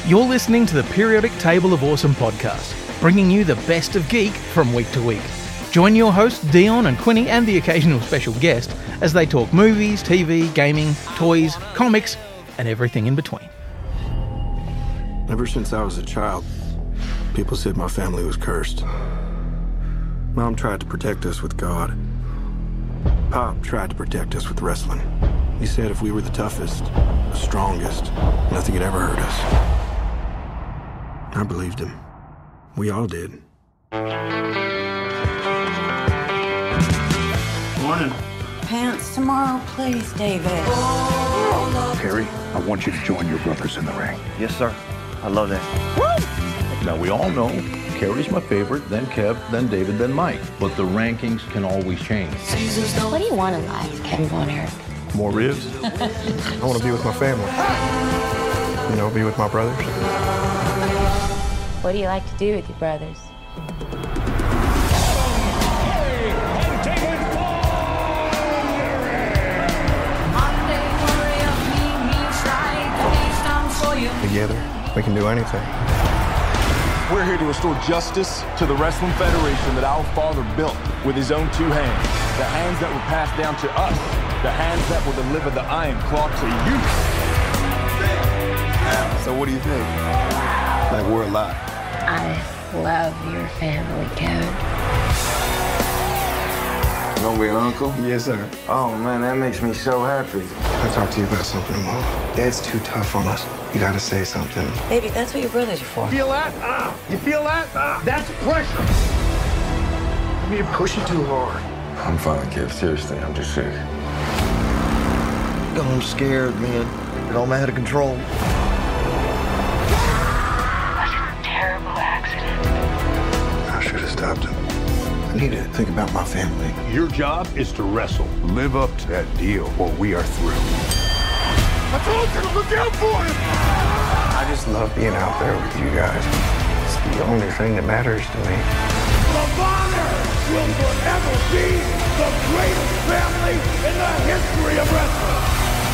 You're listening to the Periodic Table of Awesome podcast, bringing you the best of geek from week to week. Join your hosts Dion and Quinny and the occasional special guest as they talk movies, TV, gaming, toys, comics, and everything in between. Ever since I was a child, people said my family was cursed. Mom tried to protect us with God. Pop tried to protect us with wrestling. He said if we were the toughest, the strongest, nothing had ever hurt us. I believed him. We all did. Morning. Pants tomorrow, please, David. Perry, I want you to join your brothers in the ring. Yes, sir. I love that. Woo! Now, we all know Kerry's my favorite, then Kev, then David, then Mike. But the rankings can always change. What do you want in life, Kevin Von Erich? More ribs? I want to be with my family. You know, be with my brothers. What do you like to do with your brothers? Together, we can do anything. We're here to restore justice to the Wrestling Federation that our father built with his own two hands. The hands that were passed down to us. The hands that will deliver the Iron Claw to you. So what do you think? Like we're alive. I love your family, Kevin. You gonna be an uncle? Yes, sir. Oh man, that makes me so happy. I'll talk to you about something, Mom. Dad's too tough on us. You gotta say something. Baby, that's what your brothers are for. Feel that? You feel that? That's pressure. You're pushing too hard. I'm fine, kid. Seriously, I'm just sick. I'm scared, man. It all out of control. That's a terrible accident. I should have stopped him. I need to think about my family. Your job is to wrestle. Live up to that deal, or we are through. I told you to look out for him! I just love being out there with you guys. It's the only thing that matters to me. The Bonner will forever be the greatest family in the history of wrestling!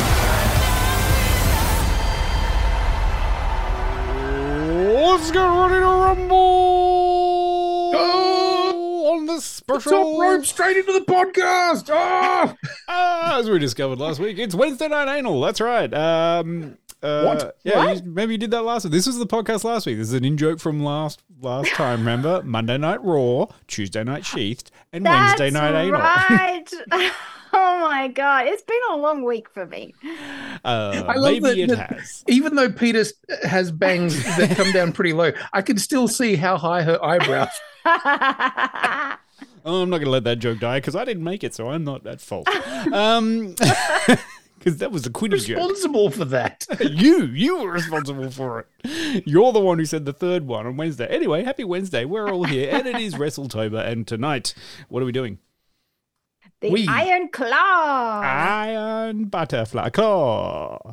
Let's get ready to rumble on this special Top rope straight into the podcast! as we discovered last week, it's Wednesday Night Anal. That's right. What? Yeah, What? maybe you did that last week. This was the podcast last week. This is an in-joke from last time, remember? Monday Night Raw, Tuesday Night Sheathed, and Wednesday Night Anal. Right. Oh my god, it's been a long week for me. I love Maybe it that has. even though Peter has bangs that come down pretty low, I can still see how high her eyebrows. Oh, I'm not going to let that joke die because I didn't make it, so I'm not at fault. Because that was a Quinny joke. Responsible for that. You were responsible for it. You're the one who said the third one on Wednesday. Anyway, happy Wednesday. We're all here, and it is WrestleTober. And tonight, what are we doing? The Iron Claw. Iron Butterfly Claw.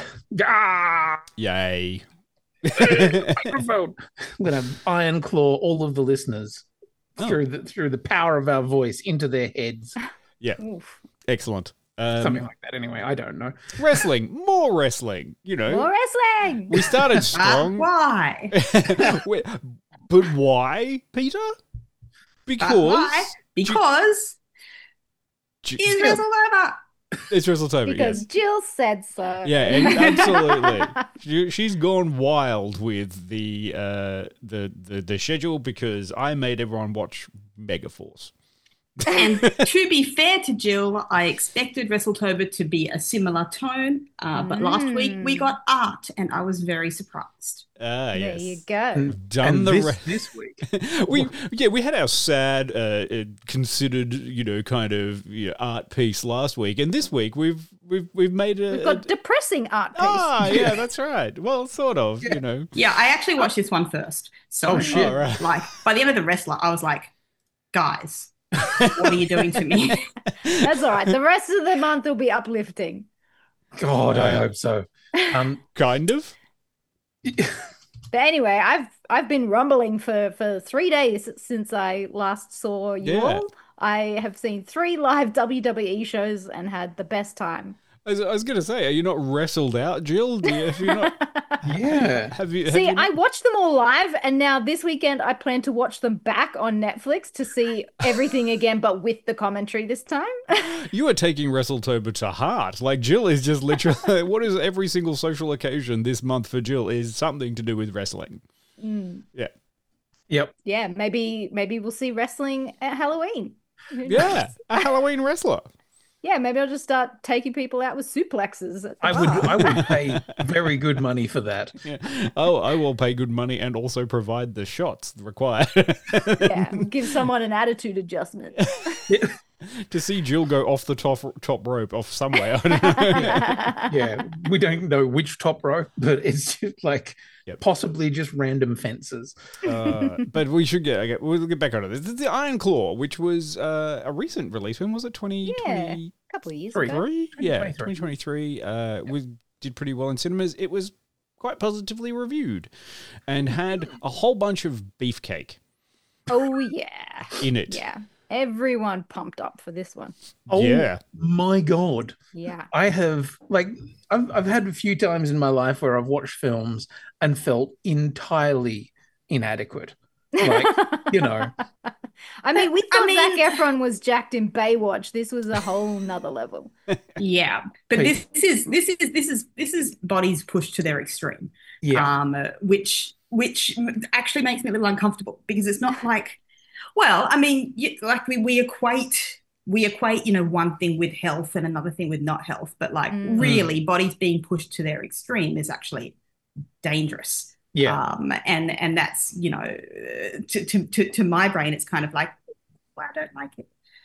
Yay. Microphone. I'm going to iron claw all of the listeners through the power of our voice into their heads. Yeah. Oof. Excellent. Something like that anyway. I don't know. Wrestling. More wrestling. You know. More wrestling. We started strong. Why? But why, Peter? Because... Why? Because it's WrestleTober. It's WrestleTober, Because yes. Jill said so. Yeah, absolutely. She's gone wild with the schedule because I made everyone watch Megaforce. And to be fair to Jill, I expected WrestleTober to be a similar tone, but last week we got art, and I was very surprised. There Yes. you go. Done And this week. we had our sad, considered, kind of art piece last week, and this week we've made a. We've got depressing art piece. Yeah, that's right. Well, sort of, Yeah, I actually watched this one first. So, Oh, shit. All right. like, by the end of The Wrestler, I was like, guys, what are you doing to me? That's all right. The rest of the month will be uplifting. God, I hope so. Kind of. But anyway, I've been rumbling for 3 days since I last saw you all. I have seen 3 live WWE shows and had the best time. I was going to say, are you not wrestled out, Jill? Have you not? Yeah. See, I watched them all live, and now this weekend I plan to watch them back on Netflix to see everything again, but with the commentary this time. You are taking WrestleTober to heart. Like, Jill is just literally, what is every single social occasion this month for Jill is something to do with wrestling. Yeah. Yep. Yeah, maybe we'll see wrestling at Halloween. Yeah, a Halloween wrestler. Yeah, maybe I'll just start taking people out with suplexes. I would pay very good money for that. Yeah. Oh, I will pay good money and also provide the shots required. Yeah, give someone an attitude adjustment. To see Jill go off the top rope off somewhere. I don't know. Yeah, we don't know which top rope, but it's just like possibly just random fences. But we'll get back onto this. This is the Iron Claw, which was a recent release. When was it? 2020? Yeah, a couple of years ago. Yeah, 2023. We did pretty well in cinemas. It was quite positively reviewed and had a whole bunch of beefcake. Oh, yeah. In it. Yeah. Everyone pumped up for this one. Oh, yeah. My God. Yeah. I have, I've had a few times in my life where I've watched films and felt entirely inadequate. Like, you know. I mean, we thought Zac Efron was jacked in Baywatch. This was a whole nother level. Yeah. But this is bodies pushed to their extreme. Yeah. Which actually makes me a little uncomfortable because it's not like, well, I mean, we equate, one thing with health and another thing with not health, but really bodies being pushed to their extreme is actually dangerous. Yeah. And that's, to my brain, it's kind of like, well, I don't like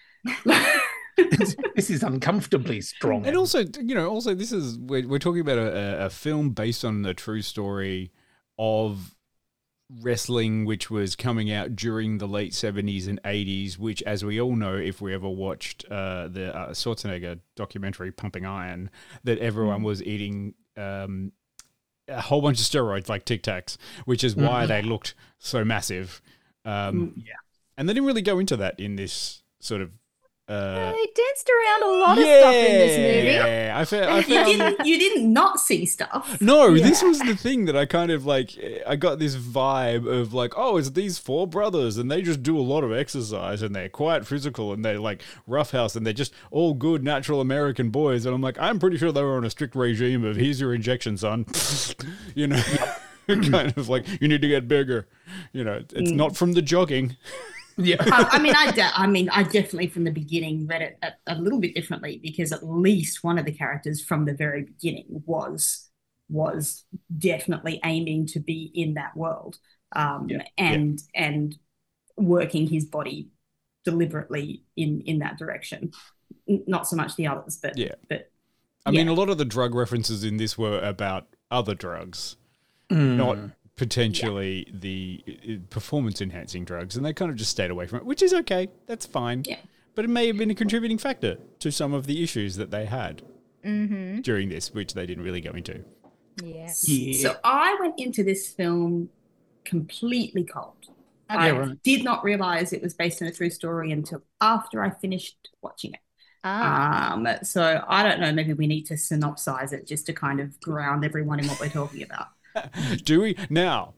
it. This is uncomfortably strong. And also, this is, we're talking about a film based on a true story of wrestling, which was coming out during the late 70s and 80s, which, as we all know, if we ever watched the Schwarzenegger documentary Pumping Iron, that everyone was eating a whole bunch of steroids like Tic Tacs, which is why they looked so massive. And they didn't really go into that in this sort of they danced around a lot of stuff in this movie. Yeah, I found you didn't not see stuff. No, this was the thing that I kind of I got this vibe of it's these four brothers and they just do a lot of exercise and they're quite physical and they're roughhouse and they're just all good natural American boys. And I'm like, I'm pretty sure they were on a strict regime of here's your injection, son. Kind of you need to get bigger. It's not from the jogging. Yeah. I definitely from the beginning read it a little bit differently because at least one of the characters from the very beginning was definitely aiming to be in that world and working his body deliberately in that direction. Not so much the others, but I mean, a lot of the drug references in this were about other drugs, not potentially the performance-enhancing drugs, and they kind of just stayed away from it, which is okay. That's fine. Yeah. But it may have been a contributing factor to some of the issues that they had during this, which they didn't really go into. Yeah. So I went into this film completely cold. I did not realize it was based on a true story until after I finished watching it. So I don't know, maybe we need to synopsize it just to kind of ground everyone in what we're talking about. Do we? Now.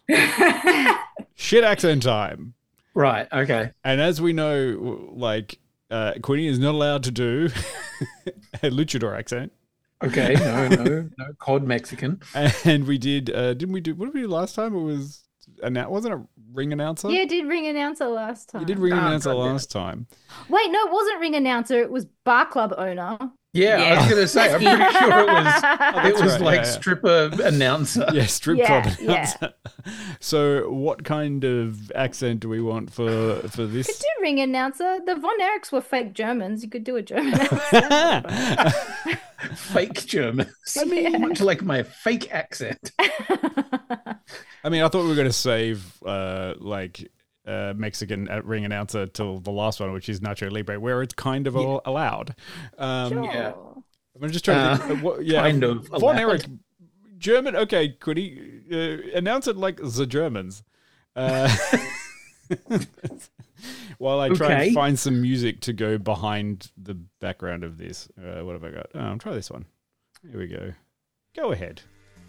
Shit accent time. Right, okay. And as we know, Quinny is not allowed to do a luchador accent. Okay, no, cod Mexican. And we did, didn't we do, what did we do last time? It was, wasn't it ring announcer? Yeah, did ring announcer last time. You did ring announcer last time. Wait, no, it wasn't ring announcer. It was bar club owner. Yeah, I was going to say, I'm pretty sure it was stripper announcer. Yeah, strip club announcer. So what kind of accent do we want for this? You could do ring announcer. The Von Erichs were fake Germans. You could do a German accent. Fake Germans. I mean, much like my fake accent. I mean, I thought we were going to save Mexican ring announcer till the last one, which is Nacho Libre, where it's kind of allowed. Sure. Yeah. I'm just trying to think. Kind of Von Erich, German. Okay, could he announce it like the Germans? While I try and find some music to go behind the background of this. What have I got? Oh, I'll try this one. Here we go. Go ahead.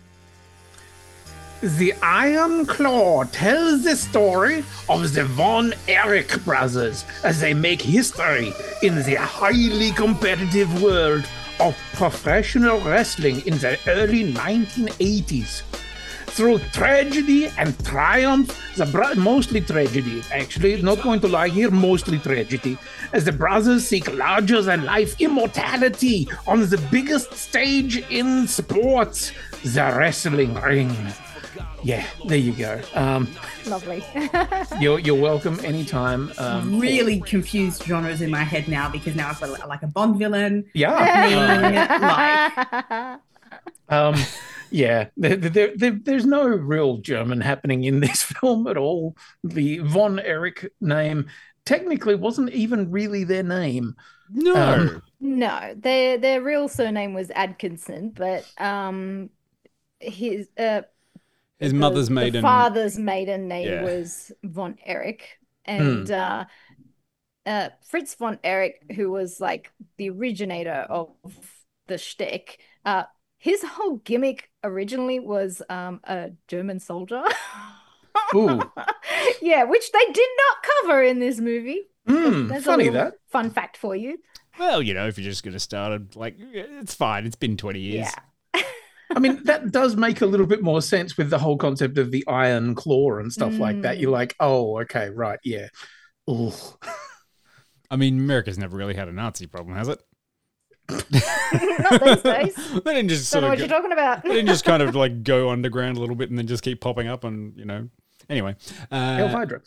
The Iron Claw tells the story of the Von Erich brothers as they make history in the highly competitive world of professional wrestling in the early 1980s. Through tragedy and triumph, mostly tragedy, actually, not going to lie here, mostly tragedy, as the brothers seek larger-than-life immortality on the biggest stage in sports, the wrestling ring. Yeah, there you go. Lovely. You're welcome anytime. Really confused genres in my head now because now I've got like a Bond villain. Yeah. Yeah, there's no real German happening in this film at all. The Von Erich name technically wasn't even really their name. No. No, their real surname was Atkinson, but his mother's maiden, father's maiden name was Von Erich, and Fritz von Erich, who was like the originator of the shtick, his whole gimmick originally was a German soldier. Ooh. Yeah, which they did not cover in this movie. That's funny, a that. Fun fact for you. Well, you know, if you're just going to start it, like, it's fine. It's been 20 years. Yeah. I mean, that does make a little bit more sense with the whole concept of the Iron Claw and stuff like that. You're like, oh, okay, right, yeah. Ooh. I mean, America's never really had a Nazi problem, has it? Not these days. They didn't just Don't know what you're talking about. They didn't just kind of like go underground a little bit and then just keep popping up and, you know. Anyway. Hail Hydra.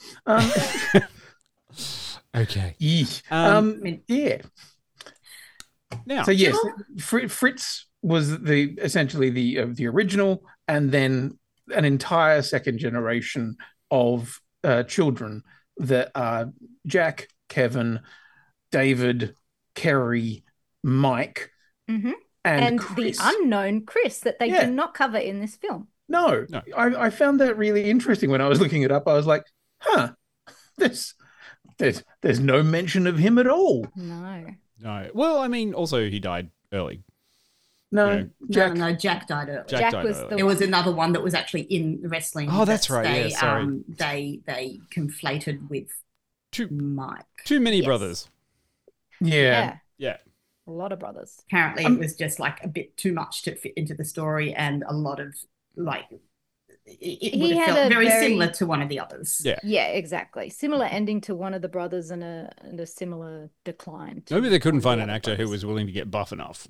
Okay. Yeah. Now, so yes, Fritz was essentially the original, and then an entire second generation of children that are Jack, Kevin, David, Kerry, Mike, and the unknown Chris that they do not cover in this film. No. I found that really interesting when I was looking it up. I was like, huh, there's no mention of him at all. No. Well, I mean, also he died early. No, Jack died early. Jack was there was another one that was actually in wrestling. Oh, that's right. Sorry. They conflated with Mike. Too many brothers. Yeah. A lot of brothers. Apparently, it was just like a bit too much to fit into the story, and a lot of like it would have felt very similar to one of the others. Yeah, exactly. Similar ending to one of the brothers, and a similar decline. Maybe they couldn't find an actor who was willing to get buff enough.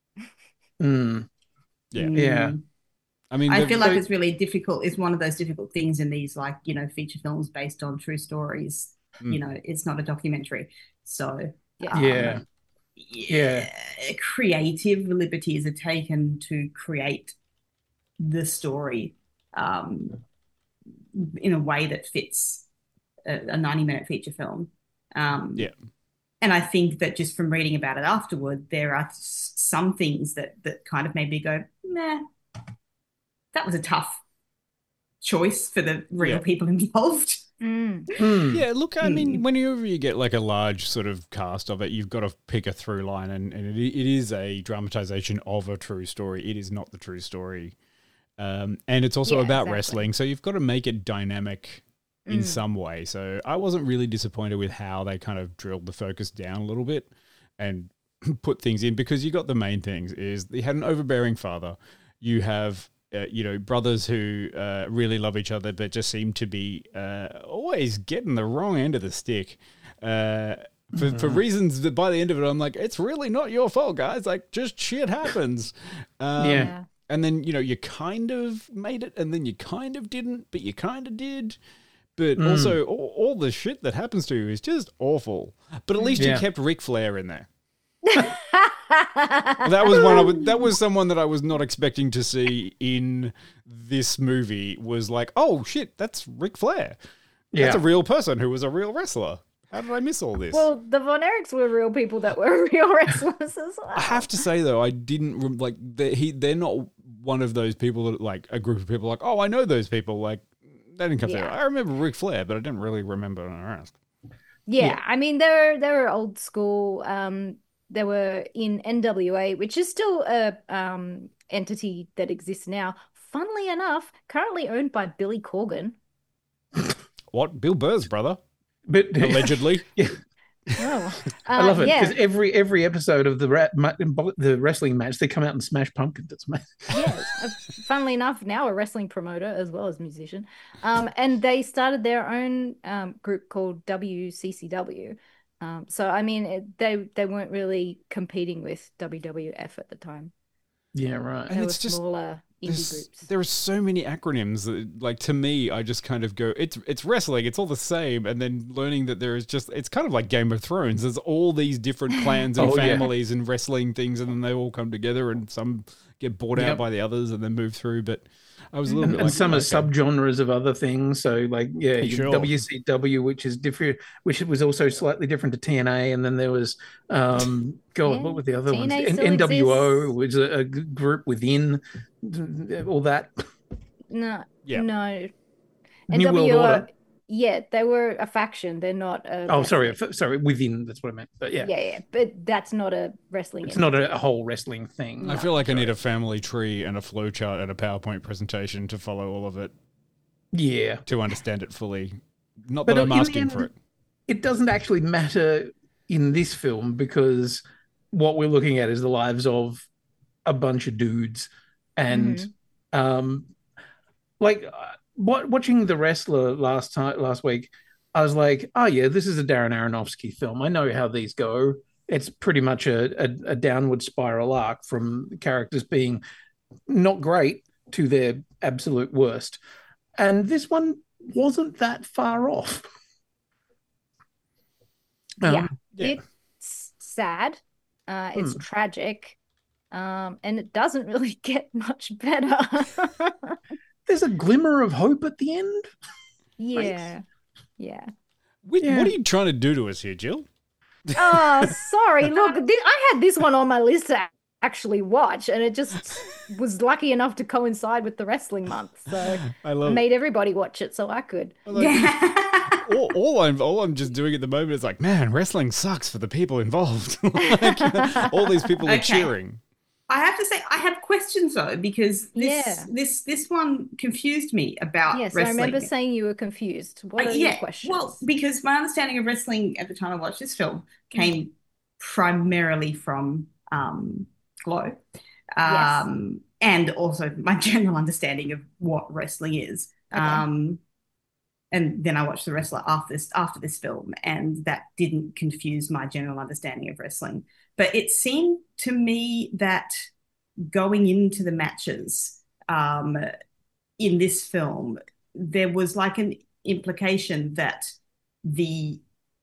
Yeah. I mean, I feel like it's really difficult. It's one of those difficult things in these, like, you know, feature films based on true stories. You know, it's not a documentary, so creative liberties are taken to create the story in a way that fits a 90-minute feature film. And I think that just from reading about it afterward, there are some things that kind of made me go, nah, that was a tough choice for the real people involved. Yeah, look, I mean, whenever you get like a large sort of cast of it, you've got to pick a through line, and it is a dramatization of a true story. It is not the true story. And it's also about wrestling, so you've got to make it dynamic in some way. So I wasn't really disappointed with how they kind of drilled the focus down a little bit and put things in, because you got the main things is you had an overbearing father. You have, brothers who really love each other, but just seem to be always getting the wrong end of the stick for reasons that by the end of it, I'm like, it's really not your fault, guys. Like, just shit happens. And then, you kind of made it, and then you kind of didn't, but you kind of did. But also, all the shit that happens to you is just awful. But at least you kept Ric Flair in there. That was someone that I was not expecting to see in this movie. Was like, oh shit, that's Ric Flair. That's a real person who was a real wrestler. How did I miss all this? Well, the Von Erichs were real people that were real wrestlers as well. I have to say though, I didn't like they're not one of those people that like a group of people like, oh, I know those people. Like, they didn't come through. I remember Ric Flair, but I didn't really remember the rest. Yeah, I mean they were old school. They were in NWA, which is still a entity that exists now. Funnily enough, currently owned by Billy Corgan. What? Bill Burr's brother? But allegedly. Yeah. Oh, I love it yeah. because every episode of the wrestling match, they come out and smash pumpkins. It's amazing. Yeah, funnily enough, now a wrestling promoter as well as musician. And they started their own group called WCCW. So I mean, they weren't really competing with WWF at the time. Yeah, right. They were smaller indie groups. There are so many acronyms that, like, to me, I just kind of go, it's wrestling, it's all the same, and then learning that there is just, it's kind of like Game of Thrones. There's all these different clans and families and wrestling things, and then they all come together, and some get bought out by the others and then move through. But I was a little bit and like, some are subgenres of other things. So like, Sure. WCW, which is different, which was also slightly different to TNA, and then there was what were the other ones? NWO was a group within all that. No. New World Order. Yeah, they were a faction. They're not a sorry, within, that's what I meant. But yeah, but that's not a wrestling. It's not a whole wrestling thing. I feel like I need a family tree and a flowchart and a PowerPoint presentation to follow all of it. Yeah. To understand it fully. Not that I'm asking for it. It doesn't actually matter in this film because what we're looking at is the lives of a bunch of dudes. And watching The Wrestler last week, I was like, oh yeah, this is a Darren Aronofsky film. I know how these go. It's pretty much a downward spiral arc from characters being not great to their absolute worst. And this one wasn't that far off. It's sad. It's tragic. And it doesn't really get much better. There's a glimmer of hope at the end. Yeah. What are you trying to do to us here, Jill? Oh, sorry. Look, I had this one on my list to actually watch, and it just was lucky enough to coincide with the wrestling month. So I made everybody watch it so I could. All I'm just doing at the moment is like, man, wrestling sucks for the people involved. All these people are cheering. I have to say, I have questions though, because this one confused me about wrestling. I remember saying you were confused. What are your questions? Well, because my understanding of wrestling at the time I watched this film came primarily from Glow, and also my general understanding of what wrestling is. Okay. And then I watched The Wrestler after this film, and that didn't confuse my general understanding of wrestling. But it seemed to me that going into the matches in this film, there was like an implication that the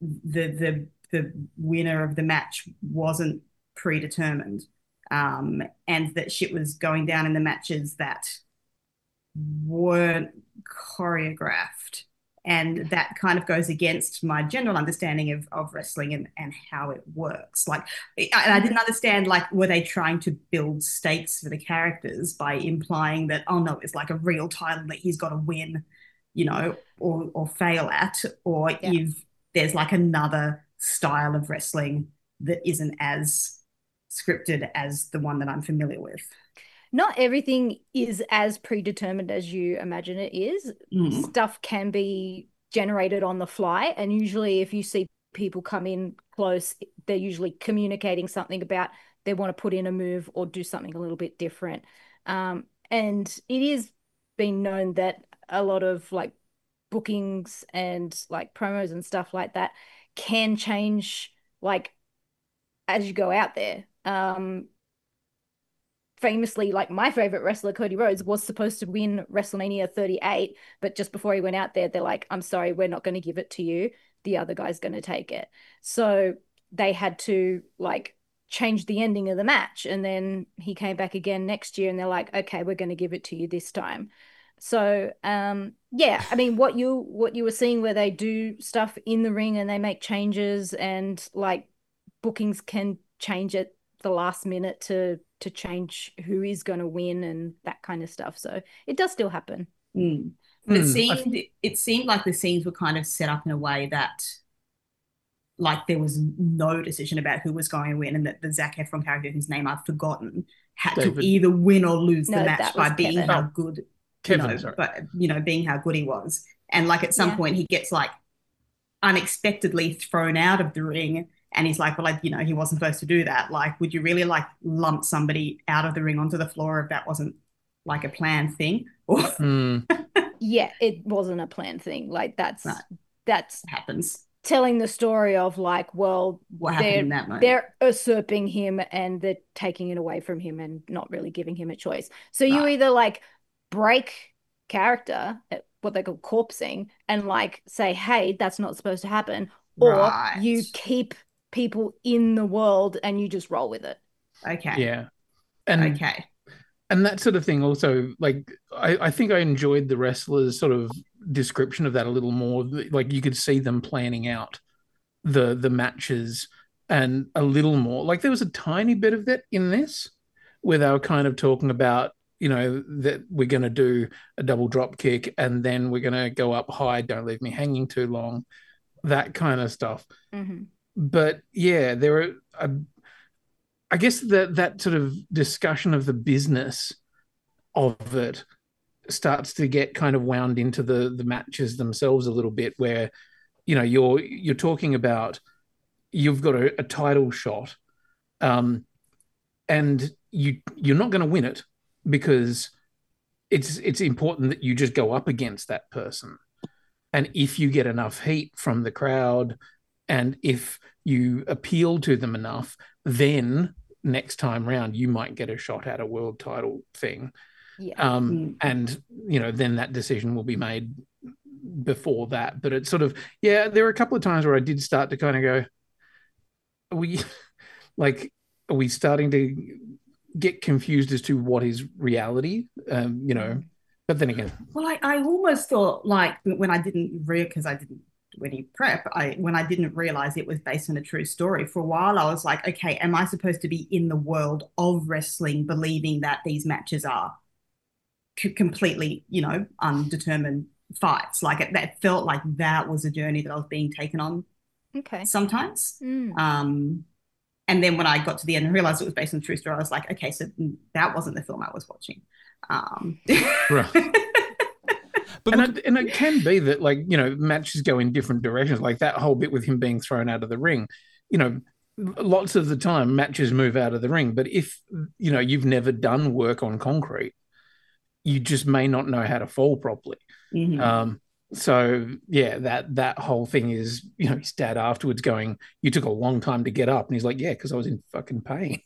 winner of the match wasn't predetermined, and that shit was going down in the matches that weren't choreographed. And that kind of goes against my general understanding of wrestling and how it works. Like, I didn't understand, like, were they trying to build stakes for the characters by implying that, oh no, it's like a real title that he's got to win, you know, or fail at, or if there's like another style of wrestling that isn't as scripted as the one that I'm familiar with. Not everything is as predetermined as you imagine it is. Stuff can be generated on the fly. And usually if you see people come in close, they're usually communicating something about they want to put in a move or do something a little bit different. And it is been known that a lot of like bookings and like promos and stuff like that can change like as you go out there. Famously, like my favorite wrestler, Cody Rhodes, was supposed to win WrestleMania 38, but just before he went out there, they're like, I'm sorry, we're not going to give it to you. The other guy's going to take it. So they had to like change the ending of the match. And then he came back again next year and they're like, okay, we're going to give it to you this time. So, yeah, I mean, what you were seeing where they do stuff in the ring and they make changes and like bookings can change at the last minute to change who is going to win and that kind of stuff. So it does still happen. But it seemed like the scenes were kind of set up in a way that like there was no decision about who was going to win, and that the Zac Efron character, whose name I've forgotten, had David. to either win or lose the No, match that by was being Kevin. how good Kevin, sorry. but being how good he was. And like at some point he gets like unexpectedly thrown out of the ring, and he's like, well, he wasn't supposed to do that. Like, would you really like lump somebody out of the ring onto the floor if that wasn't like a planned thing? Yeah, it wasn't a planned thing. Like that's happens. Telling the story of like, well, what happened in that moment? They're usurping him and they're taking it away from him and not really giving him a choice. So you either like break character, what they call corpsing, and like say, hey, that's not supposed to happen, or you keep people in the world and you just roll with it. Okay. Yeah. And that sort of thing also, like, I think I enjoyed the wrestlers' sort of description of that a little more. Like, you could see them planning out the matches and a little more. Like, there was a tiny bit of that in this where they were kind of talking about, that we're going to do a double drop kick and then we're going to go up high, don't leave me hanging too long, that kind of stuff. Mm-hmm. But, yeah, there were... I guess that sort of discussion of the business of it starts to get kind of wound into the matches themselves a little bit, where you're talking about you've got a title shot, and you're not going to win it because it's important that you just go up against that person, and if you get enough heat from the crowd, and if you appeal to them enough, then next time round you might get a shot at a world title thing. And then that decision will be made before that. But it's sort of, there were a couple of times where I did start to kind of go, are we starting to get confused as to what is reality? But then again, well, I almost thought, like, when I didn't when you prep, when I didn't realize it was based on a true story, for a while I was like, okay, am I supposed to be in the world of wrestling believing that these matches are completely, undetermined fights? Like that felt like that was a journey that I was being taken on sometimes. And then when I got to the end and realized it was based on a true story, I was like, okay, so that wasn't the film I was watching. Right. And it can be that, like, matches go in different directions. Like that whole bit with him being thrown out of the ring, lots of the time matches move out of the ring. But if, you've never done work on concrete, you just may not know how to fall properly. Mm-hmm. So, that whole thing is, his dad afterwards going, you took a long time to get up. And he's like, yeah, because I was in fucking pain.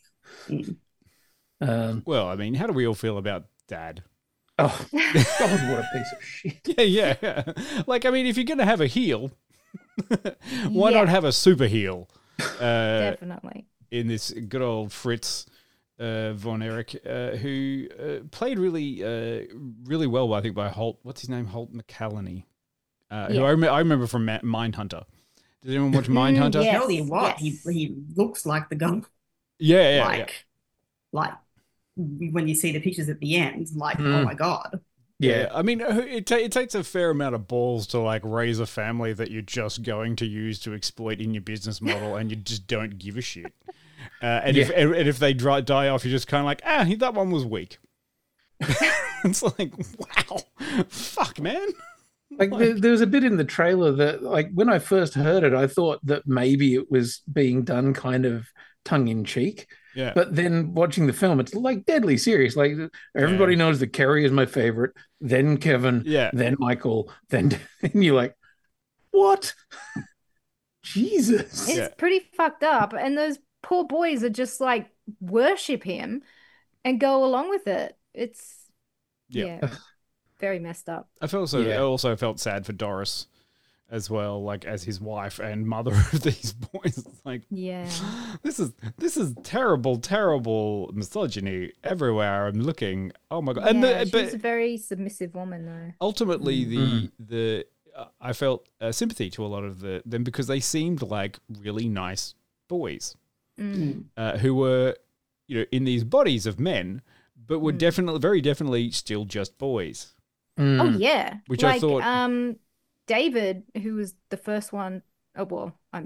Well, I mean, how do we all feel about Dad? Oh, God, what a piece of shit. Yeah. Like, I mean, if you're going to have a heel, why not have a super heel? Definitely. In this good old Fritz Von Erich, who played really well, I think, by Holt. What's his name? Holt McCallany. Who I remember from Mindhunter. Did anyone watch Mindhunter? Yes. Tell you what, he looks like the gun. Yeah. Like when you see the pictures at the end, like, oh my God. Yeah, I mean, it takes a fair amount of balls to like raise a family that you're just going to use to exploit in your business model, and you just don't give a shit. If they die off, you're just kind of like, that one was weak. It's like, wow, fuck, man. Like there was a bit in the trailer that, like, when I first heard it, I thought that maybe it was being done kind of tongue in cheek. Yeah. But then watching the film, it's like deadly serious. Like everybody knows that Kerry is my favorite, then Kevin, then Michael, then and you're like, what? Jesus. It's pretty fucked up. And those poor boys are just like worship him and go along with it. It's very messed up. I also felt sad for Doris as well, like as his wife and mother of these boys. It's like, this is terrible misogyny everywhere I'm looking. Oh my God. And she's a very submissive woman though. Ultimately I felt sympathy to a lot of them because they seemed like really nice boys who were, in these bodies of men, but were very definitely still just boys. Oh yeah. Which I thought David, who was the first one,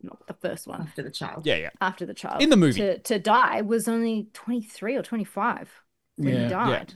not the first one. After the child. Yeah. After the child. In the movie. To die was only 23 or 25 when he died.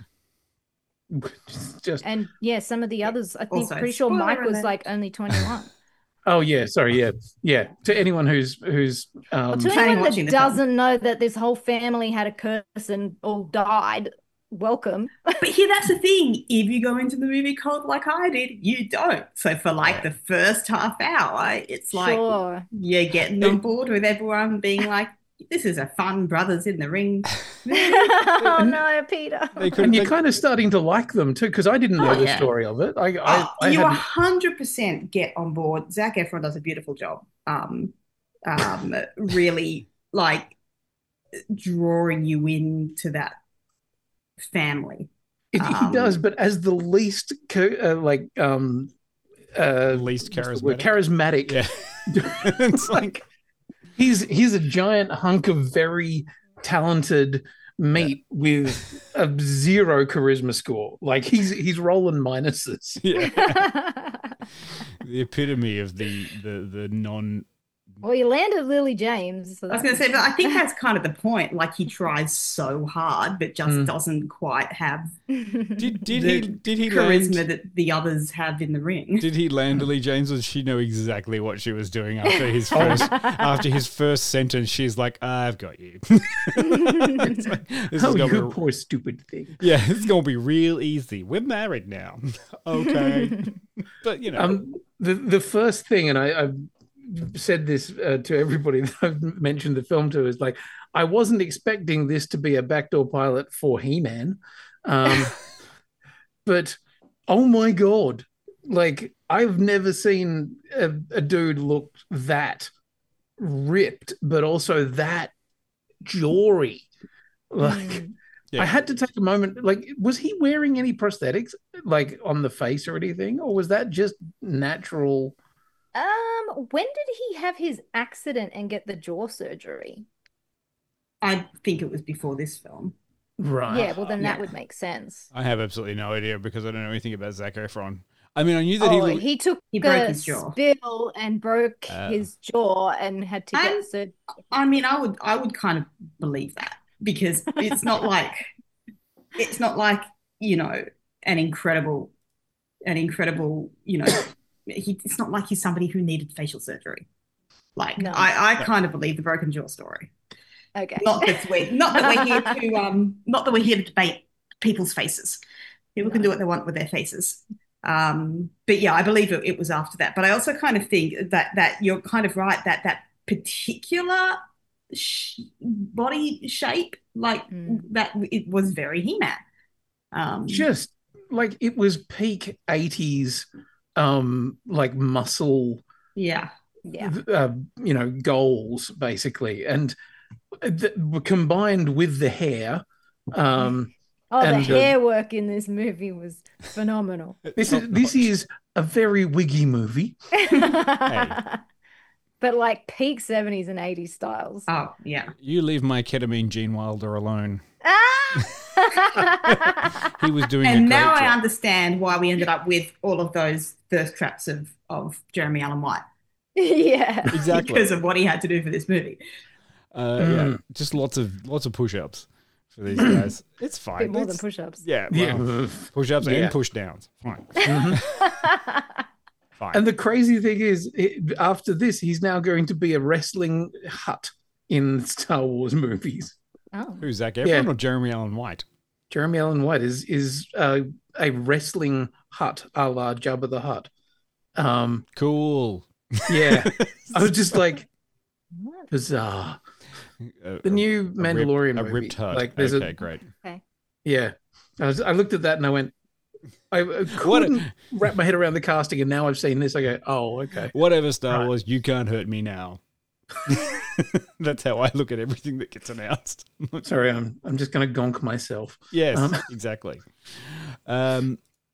Just and some of the others, I think, Also, pretty sure spoiler Mike was alert. like only 21. Oh yeah, sorry, yeah. To anyone who's To anyone that doesn't know that this whole family had a curse and all died, welcome. But here, that's the thing. If you go into the movie cold like I did, you don't. So for like the first half hour, it's like you're getting on board with everyone being like, this is a fun brothers in the ring movie. Oh no, Peter. And you're kind of starting to like them too, because I didn't know the story of it. I you hadn't- 100% get on board. Zac Efron does a beautiful job. Really like drawing you into that family. He does, but as the least least charismatic. Yeah. It's like he's a giant hunk of very talented meat with a 0 charisma score. Like he's rolling minuses. Yeah. The epitome of the non. Well, he landed Lily James. So I was going to say, but I think that's kind of the point. Like he tries so hard, but just doesn't quite have Did he charisma land, that the others have in the ring. Did he land Lily James? Or did she know exactly what she was doing after his first sentence? She's like, "I've got you." It's like, this is gonna be, poor stupid thing. yeah, it's gonna be real easy. We're married now, okay? But you know, the first thing, and I've said this to everybody that I've mentioned the film to, is like, I wasn't expecting this to be a backdoor pilot for He-Man, but oh my god, like I've never seen a dude look that ripped, but also that jawry. Like, I had to take a moment. Like, was he wearing any prosthetics, like on the face or anything, or was that just natural? When did he have his accident and get the jaw surgery? I think it was before this film. Right. Yeah, well then that would make sense. I have absolutely no idea because I don't know anything about Zac Efron. I mean, I knew that he took broke a his jaw. spill and broke his jaw and had to get surgery. I mean, I would kind of believe that, because it's not like you know, an incredible you know. It's not like he's somebody who needed facial surgery. Like, no. I kind of believe the broken jaw story. Okay. Not that we're here to debate people's faces. People can do what they want with their faces. But yeah, I believe it was after that. But I also kind of think that you're kind of right, that particular body shape, like that, it was very He-Man. Just like it was peak 80s. Like muscle, goals basically, and combined with the hair. The hair work in this movie was phenomenal. This is a very wiggy movie, but like peak 70s and 80s styles. Oh yeah, you leave my ketamine Gene Wilder alone. He was doing and a great now job. I understand why we ended up with all of those thirst traps of Jeremy Allen White. Yeah, exactly, because of what he had to do for this movie. Yeah, just lots of push-ups for these guys. It's fine. A bit more than push-ups. Yeah, well, push-ups and push-downs. Fine. Fine. And the crazy thing is, after this, he's now going to be a wrestling hut in Star Wars movies. Oh. Who's Zac Efron or Jeremy Allen White? Jeremy Allen White is a wrestling hut a la Jabba the Hutt. Cool. Yeah. I was just like, bizarre. The new Mandalorian movie. A ripped hut. Like, there's great. Okay. Yeah. I looked at that and I went, I couldn't wrap my head around the casting, and now I've seen this, I go, oh, okay. Whatever, Star Wars, you can't hurt me now. That's how I look at everything that gets announced. Sorry, I'm just going to gonk myself. Yes, exactly. One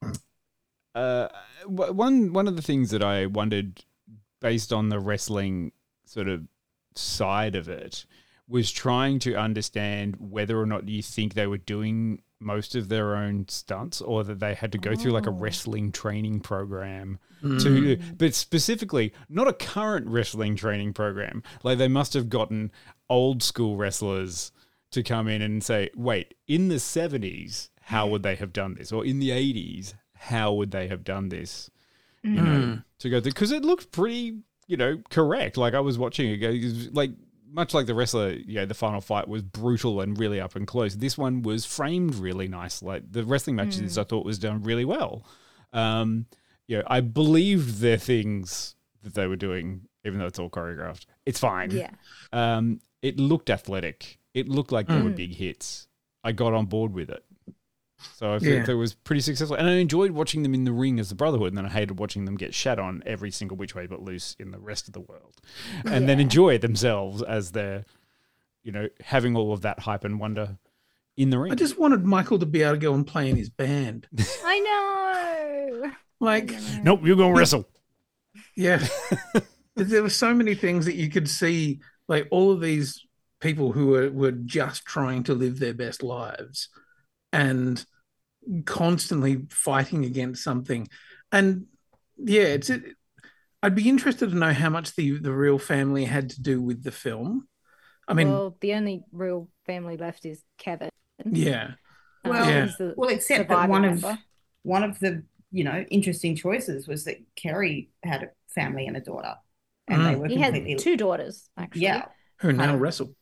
of the things that I wondered, based on the wrestling sort of side of it, was trying to understand whether or not you think they were doing most of their own stunts or that they had to go through like a wrestling training program but specifically not a current wrestling training program. Like they must have gotten old school wrestlers to come in and say, wait, in the 70s, how would they have done this? Or in the 80s, how would they have done this? You know, to go through, because it looked pretty, correct. Like I was watching it, it was like much like the wrestler, the final fight was brutal and really up and close. This one was framed really nice. Like the wrestling matches, I thought was done really well. I believed their things that they were doing, even though it's all choreographed. It's fine. Yeah. It looked athletic. It looked like they were big hits. I got on board with it. So I think that was pretty successful. And I enjoyed watching them in the ring as the Brotherhood, and then I hated watching them get shat on every single which way but loose in the rest of the world. And then enjoy themselves as they're, having all of that hype and wonder in the ring. I just wanted Michael to be able to go and play in his band. I know. Nope, you're going to wrestle. Yeah. There were so many things that you could see, like all of these people who were just trying to live their best lives and constantly fighting against something. And yeah, I'd be interested to know how much the real family had to do with the film. I mean, well, the only real family left is Kevin. Yeah. Well, except that one of the interesting choices was that Kerry had a family and a daughter, and they were completely... had 2 daughters actually. Yeah, who now wrestle.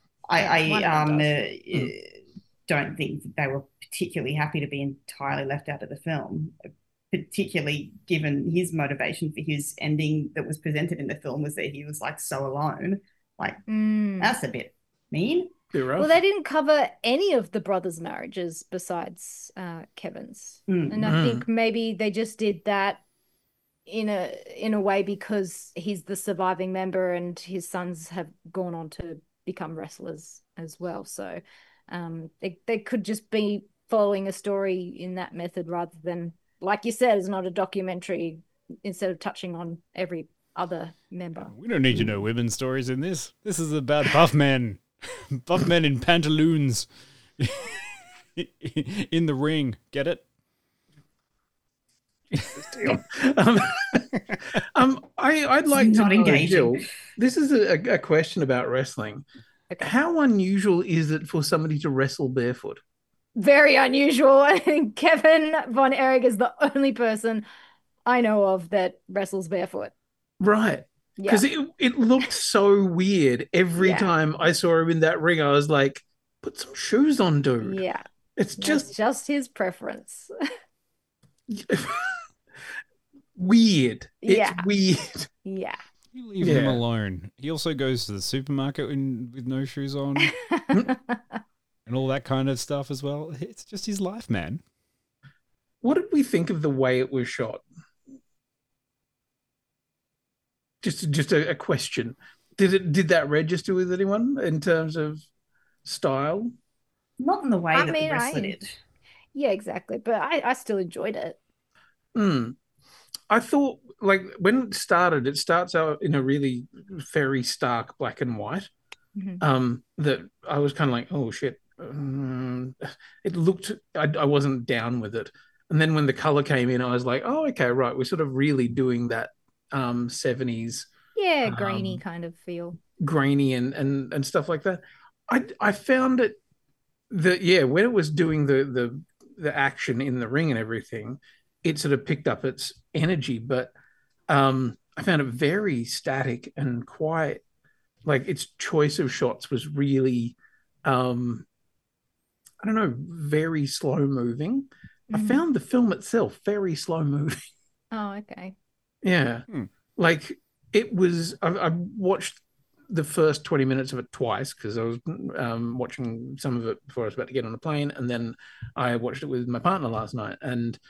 I don't think that they were particularly happy to be entirely left out of the film, particularly given his motivation for his ending that was presented in the film was that he was like so alone. Like that's a bit mean. Well, they didn't cover any of the brothers' marriages besides Kevin's, and I think maybe they just did that in a way because he's the surviving member and his sons have gone on to become wrestlers as well. So they could just be following a story in that method rather than, like you said, it's not a documentary instead of touching on every other member. We don't need to know women's stories in this. This is about buff men. Buff men in pantaloons in the ring. Get it? I'd like to know, Jill, this is a question about wrestling. Okay. How unusual is it for somebody to wrestle barefoot? Very unusual. I think Kevin Von Erich is the only person I know of that wrestles barefoot. Right. Because it looked so weird every time I saw him in that ring. I was like, put some shoes on, dude. Yeah. It's just his preference. Weird. It's weird. Yeah. You leave him alone. He also goes to the supermarket with no shoes on and all that kind of stuff as well. It's just his life, man. What did we think of the way it was shot? Just a question. Did that register with anyone in terms of style? Not in the way that the wrestler did. Yeah, exactly. But I still enjoyed it. I thought, like, when it starts out in a really very stark black and white. That I was kind of like, oh shit. It looked, I wasn't down with it. And then when the color came in, I was like, oh, okay, right. We're sort of really doing that 70s. Yeah, grainy kind of feel. Grainy and stuff like that. I found it that, when it was doing the action in the ring and everything, it sort of picked up its energy, but I found it very static and quiet. Like its choice of shots was really, I don't know, very slow moving. I found the film itself very slow moving. Oh, okay. Yeah. Like it was, I watched the first 20 minutes of it twice because I was watching some of it before I was about to get on a plane. And then I watched it with my partner last night. And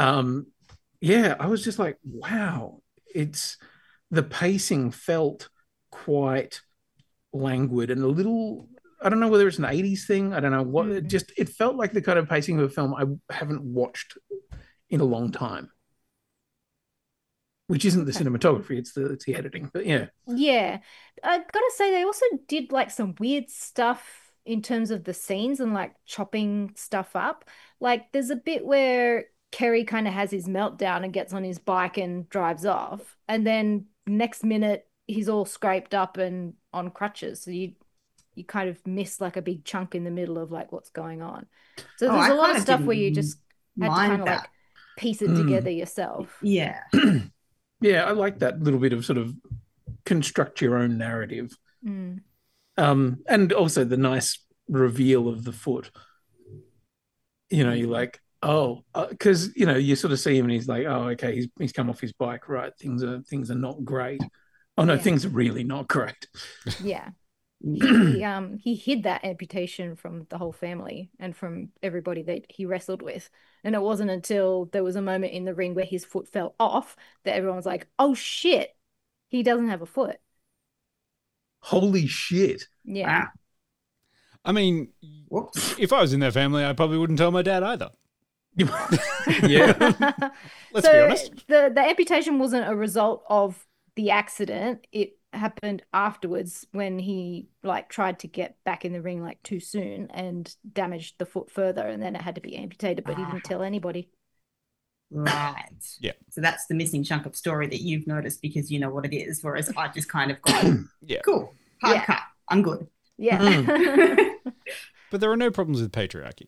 I was just like, wow, the pacing felt quite languid and a little, I don't know whether it's an 80s thing. I don't know what, it felt like the kind of pacing of a film I haven't watched in a long time. which isn't the cinematography, it's the editing. But yeah. Yeah. I gotta say, they also did like some weird stuff in terms of the scenes and like chopping stuff up. Like there's a bit where Kerry kind of has his meltdown and gets on his bike and drives off. And then next minute he's all scraped up and on crutches. So you kind of miss like a big chunk in the middle of like what's going on. So there's a lot of stuff where you just had to kind of like piece it together yourself. Yeah. Yeah, I like that little bit of sort of construct your own narrative. And also the nice reveal of the foot. You know, you're like, oh, because you know, you sort of see him and he's like, oh, okay, he's come off his bike, right? Things are not great. Oh no, things are really not great. Yeah. He hid that amputation from the whole family and from everybody that he wrestled with. And it wasn't until there was a moment in the ring where his foot fell off that everyone was like, oh shit, he doesn't have a foot. Holy shit. Yeah. I mean, if I was in that family, I probably wouldn't tell my dad either. Yeah. Let's be honest. The amputation wasn't a result of the accident. It happened afterwards when he like tried to get back in the ring like too soon and damaged the foot further, and then it had to be amputated, but he didn't tell anybody. Right. Yeah. So that's the missing chunk of story that you've noticed because you know what it is, whereas I just kind of gone, cool, hard cut, I'm good. Yeah. But there are no problems with patriarchy.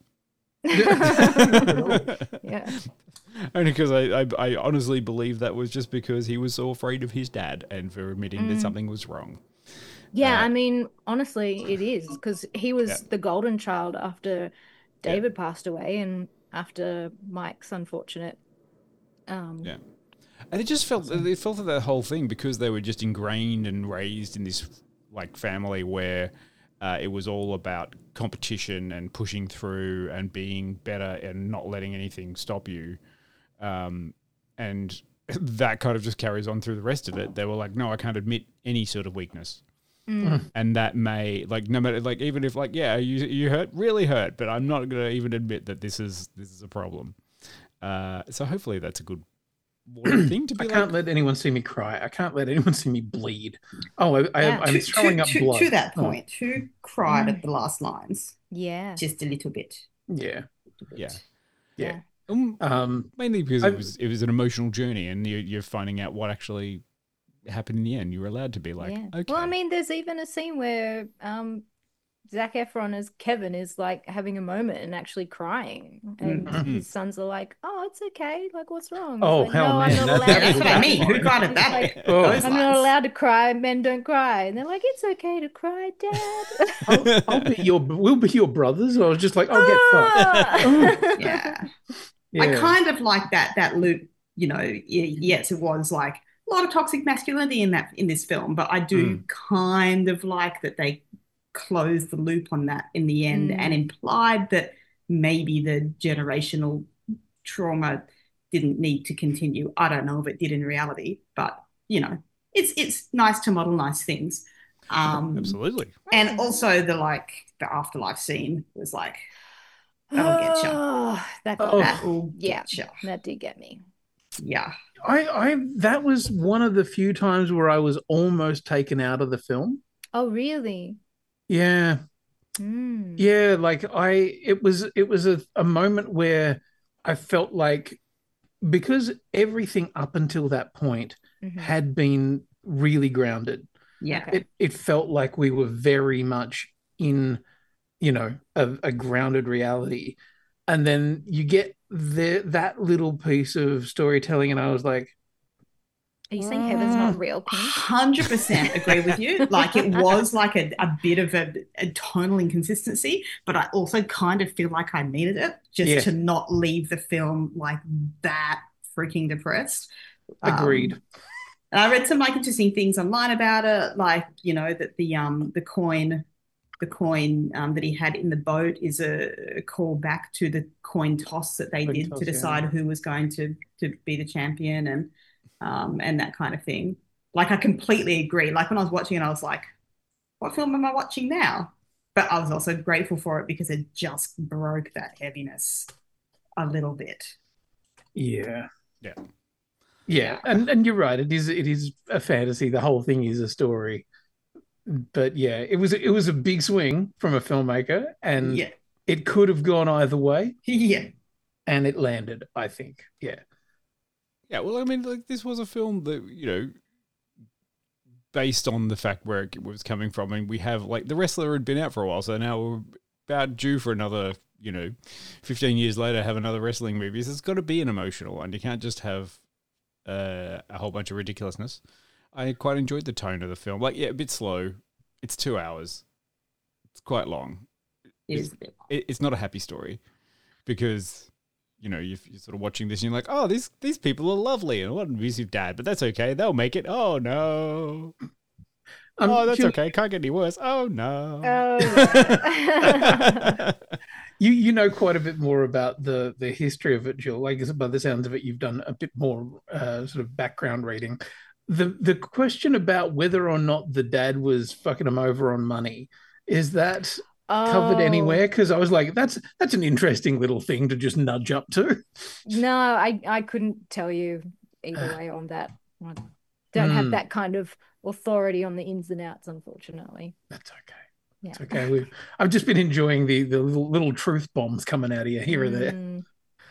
Yeah. Only because I honestly believe that was just because he was so afraid of his dad and for admitting that something was wrong. Yeah, I mean, honestly, it is because he was the golden child after David passed away and after Mike's unfortunate. And it just felt that the whole thing, because they were just ingrained and raised in this like family where it was all about competition and pushing through and being better and not letting anything stop you. And that kind of just carries on through the rest of it. They were like, no, I can't admit any sort of weakness. And that may, like, no matter, like, even if, like, yeah, you hurt, really hurt, but I'm not going to even admit that this is a problem. So hopefully that's a good thing to be. I can't let anyone see me cry. I can't let anyone see me bleed. Oh, I'm throwing up blood. To that point, who cried at the last lines? Yeah. Just a little bit. Yeah. Yeah. Mainly because it was an emotional journey, and you're finding out what actually happened in the end. You're allowed to be like, okay. Well, I mean, there's even a scene where Zac Efron as Kevin is like having a moment and actually crying, and his sons are like, "Oh, it's okay. Like, what's wrong?" Oh, like, hell, man, that's what I mean. Who cried at that? Like, I'm not allowed to cry. Men don't cry, and they're like, "It's okay to cry, Dad." We'll be your brothers. I was just like, get fucked. Yeah. I kind of like that loop. You know, yes, it was like a lot of toxic masculinity in this film, but I do kind of like that they closed the loop on that in the end and implied that maybe the generational trauma didn't need to continue. I don't know if it did in reality, but you know, it's nice to model nice things. Absolutely. And also the afterlife scene was like, that'll get you. That did get me. Yeah. I that was one of the few times where I was almost taken out of the film. Oh, really? Yeah. Yeah, like it was a moment where I felt like, because everything up until that point had been really grounded. Yeah. It felt like we were very much in, you know, a grounded reality. And then you get that little piece of storytelling, and I was like, are you saying heaven's not real? 100% agree with you. Like, it was like a bit of a tonal inconsistency, but I also kind of feel like I needed it just to not leave the film like that freaking depressed. Agreed. And I read some like interesting things online about it, like, you know, that the coin that he had in the boat is a call back to the coin toss that they did to decide who was going to be the champion, and that kind of thing. Like, I completely agree. Like, when I was watching it, I was like, what film am I watching now? But I was also grateful for it because it just broke that heaviness a little bit. Yeah. Yeah, and you're right. It is a fantasy. The whole thing is a story. But yeah, it was a big swing from a filmmaker, and it could have gone either way. Yeah, and it landed, I think. Yeah. Yeah. Well, I mean, like this was a film that based on the fact where it was coming from, and we have like The Wrestler had been out for a while, so now we're about due for another. 15 years later, have another wrestling movie. So it's got to be an emotional one. You can't just have a whole bunch of ridiculousness. I quite enjoyed the tone of the film. Like, yeah, a bit slow. It's 2 hours. It's quite long. It's not a happy story because, you're sort of watching this and you're like, oh, these people are lovely and what an abusive dad, but that's okay. They'll make it. Oh, no. Oh, that's okay. Can't get any worse. Oh, no. Oh, yeah. You know quite a bit more about the history of it, Jill. Like, by the sounds of it, you've done a bit more sort of background reading. The question about whether or not the dad was fucking him over on money, is that covered anywhere? Because I was like, that's an interesting little thing to just nudge up to. No, I couldn't tell you either way on that. I don't have that kind of authority on the ins and outs, unfortunately. That's okay. Yeah. It's okay. I've just been enjoying the little truth bombs coming out of you here or there.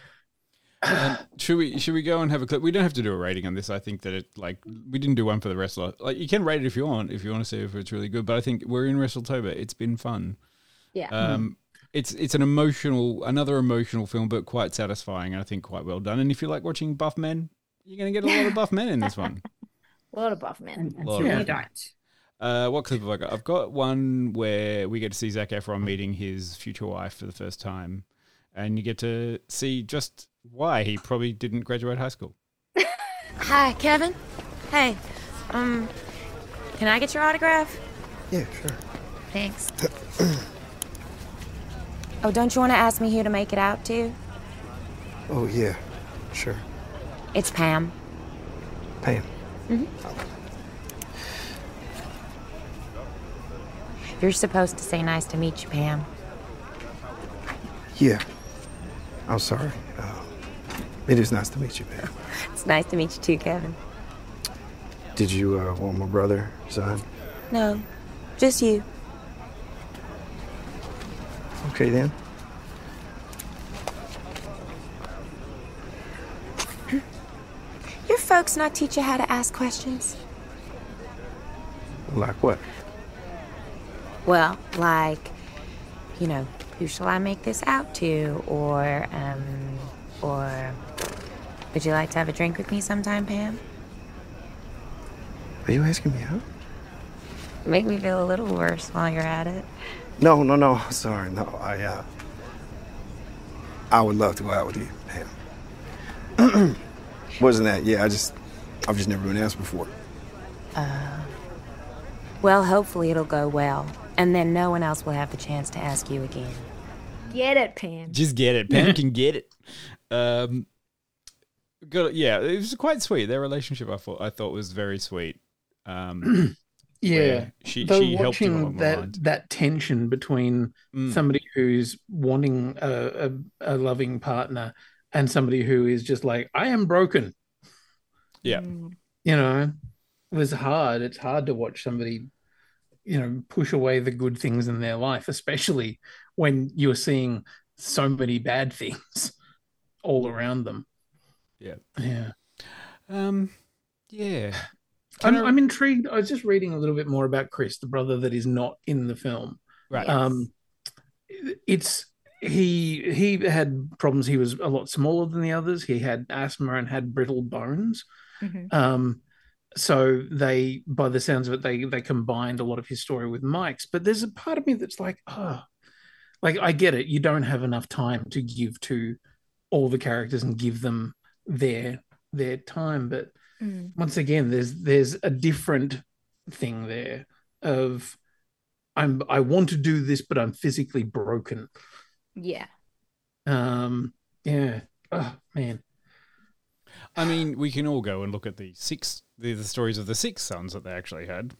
Should we go and have a clip? We don't have to do a rating on this. I think that we didn't do one for The Wrestler. Like, you can rate it if you want to see if it's really good. But I think we're in WrestleTober. It's been fun. Yeah. It's another emotional film, but quite satisfying. And I think quite well done. And if you like watching buff men, you're going to get a lot of buff men in this one. A lot of buff men. Until you don't. What clip have I got? I've got one where we get to see Zac Efron meeting his future wife for the first time. And you get to see just why he probably didn't graduate high school. Hi, Kevin. Hey, can I get your autograph? Yeah, sure. Thanks. Oh, don't you want to ask me who to make it out to? Oh, yeah, sure. It's Pam. Pam? Mm-hmm. You're supposed to say nice to meet you, Pam. Yeah. I'm sorry. It is nice to meet you, Pam. It's nice to meet you too, Kevin. Did you want my brother, son? No, just you. Okay, then. Your folks not teach you how to ask questions? Like what? Well, like, who shall I make this out to? Or would you like to have a drink with me sometime, Pam? Are you asking me out? Make me feel a little worse while you're at it. No. Sorry, no. I would love to go out with you, Pam. Wasn't that? Yeah, I've just never been asked before. Well, hopefully it'll go well, and then no one else will have the chance to ask you again. Get it, Pam. Just get it. Pam can get it. It was quite sweet. Their relationship, I thought was very sweet. Yeah, she helped him along the lines. That tension between somebody who's wanting a loving partner and somebody who is just like, I am broken. Yeah, it was hard. It's hard to watch somebody, push away the good things in their life, especially when you're seeing so many bad things all around them. Yeah. Yeah. I'm intrigued. I was just reading a little bit more about Chris, the brother that is not in the film. Right. He had problems. He was a lot smaller than the others. He had asthma and had brittle bones. Mm-hmm. So they, by the sounds of it, they combined a lot of his story with Mike's. But there's a part of me that's like, I get it. You don't have enough time to give to all the characters and give them their time. But once again, there's a different thing there of I want to do this, but I'm physically broken. Yeah. Yeah. Oh man. I mean, we can all go and look at the stories of the 6 sons that they actually had,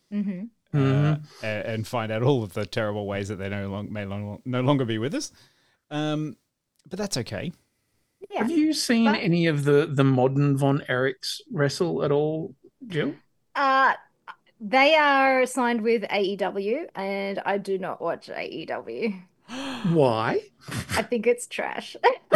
and find out all of the terrible ways that they may no longer be with us. But that's okay. Yeah. Have you seen any of the modern Von Erichs wrestle at all, Jill? They are signed with AEW, and I do not watch AEW. Why? I think it's trash.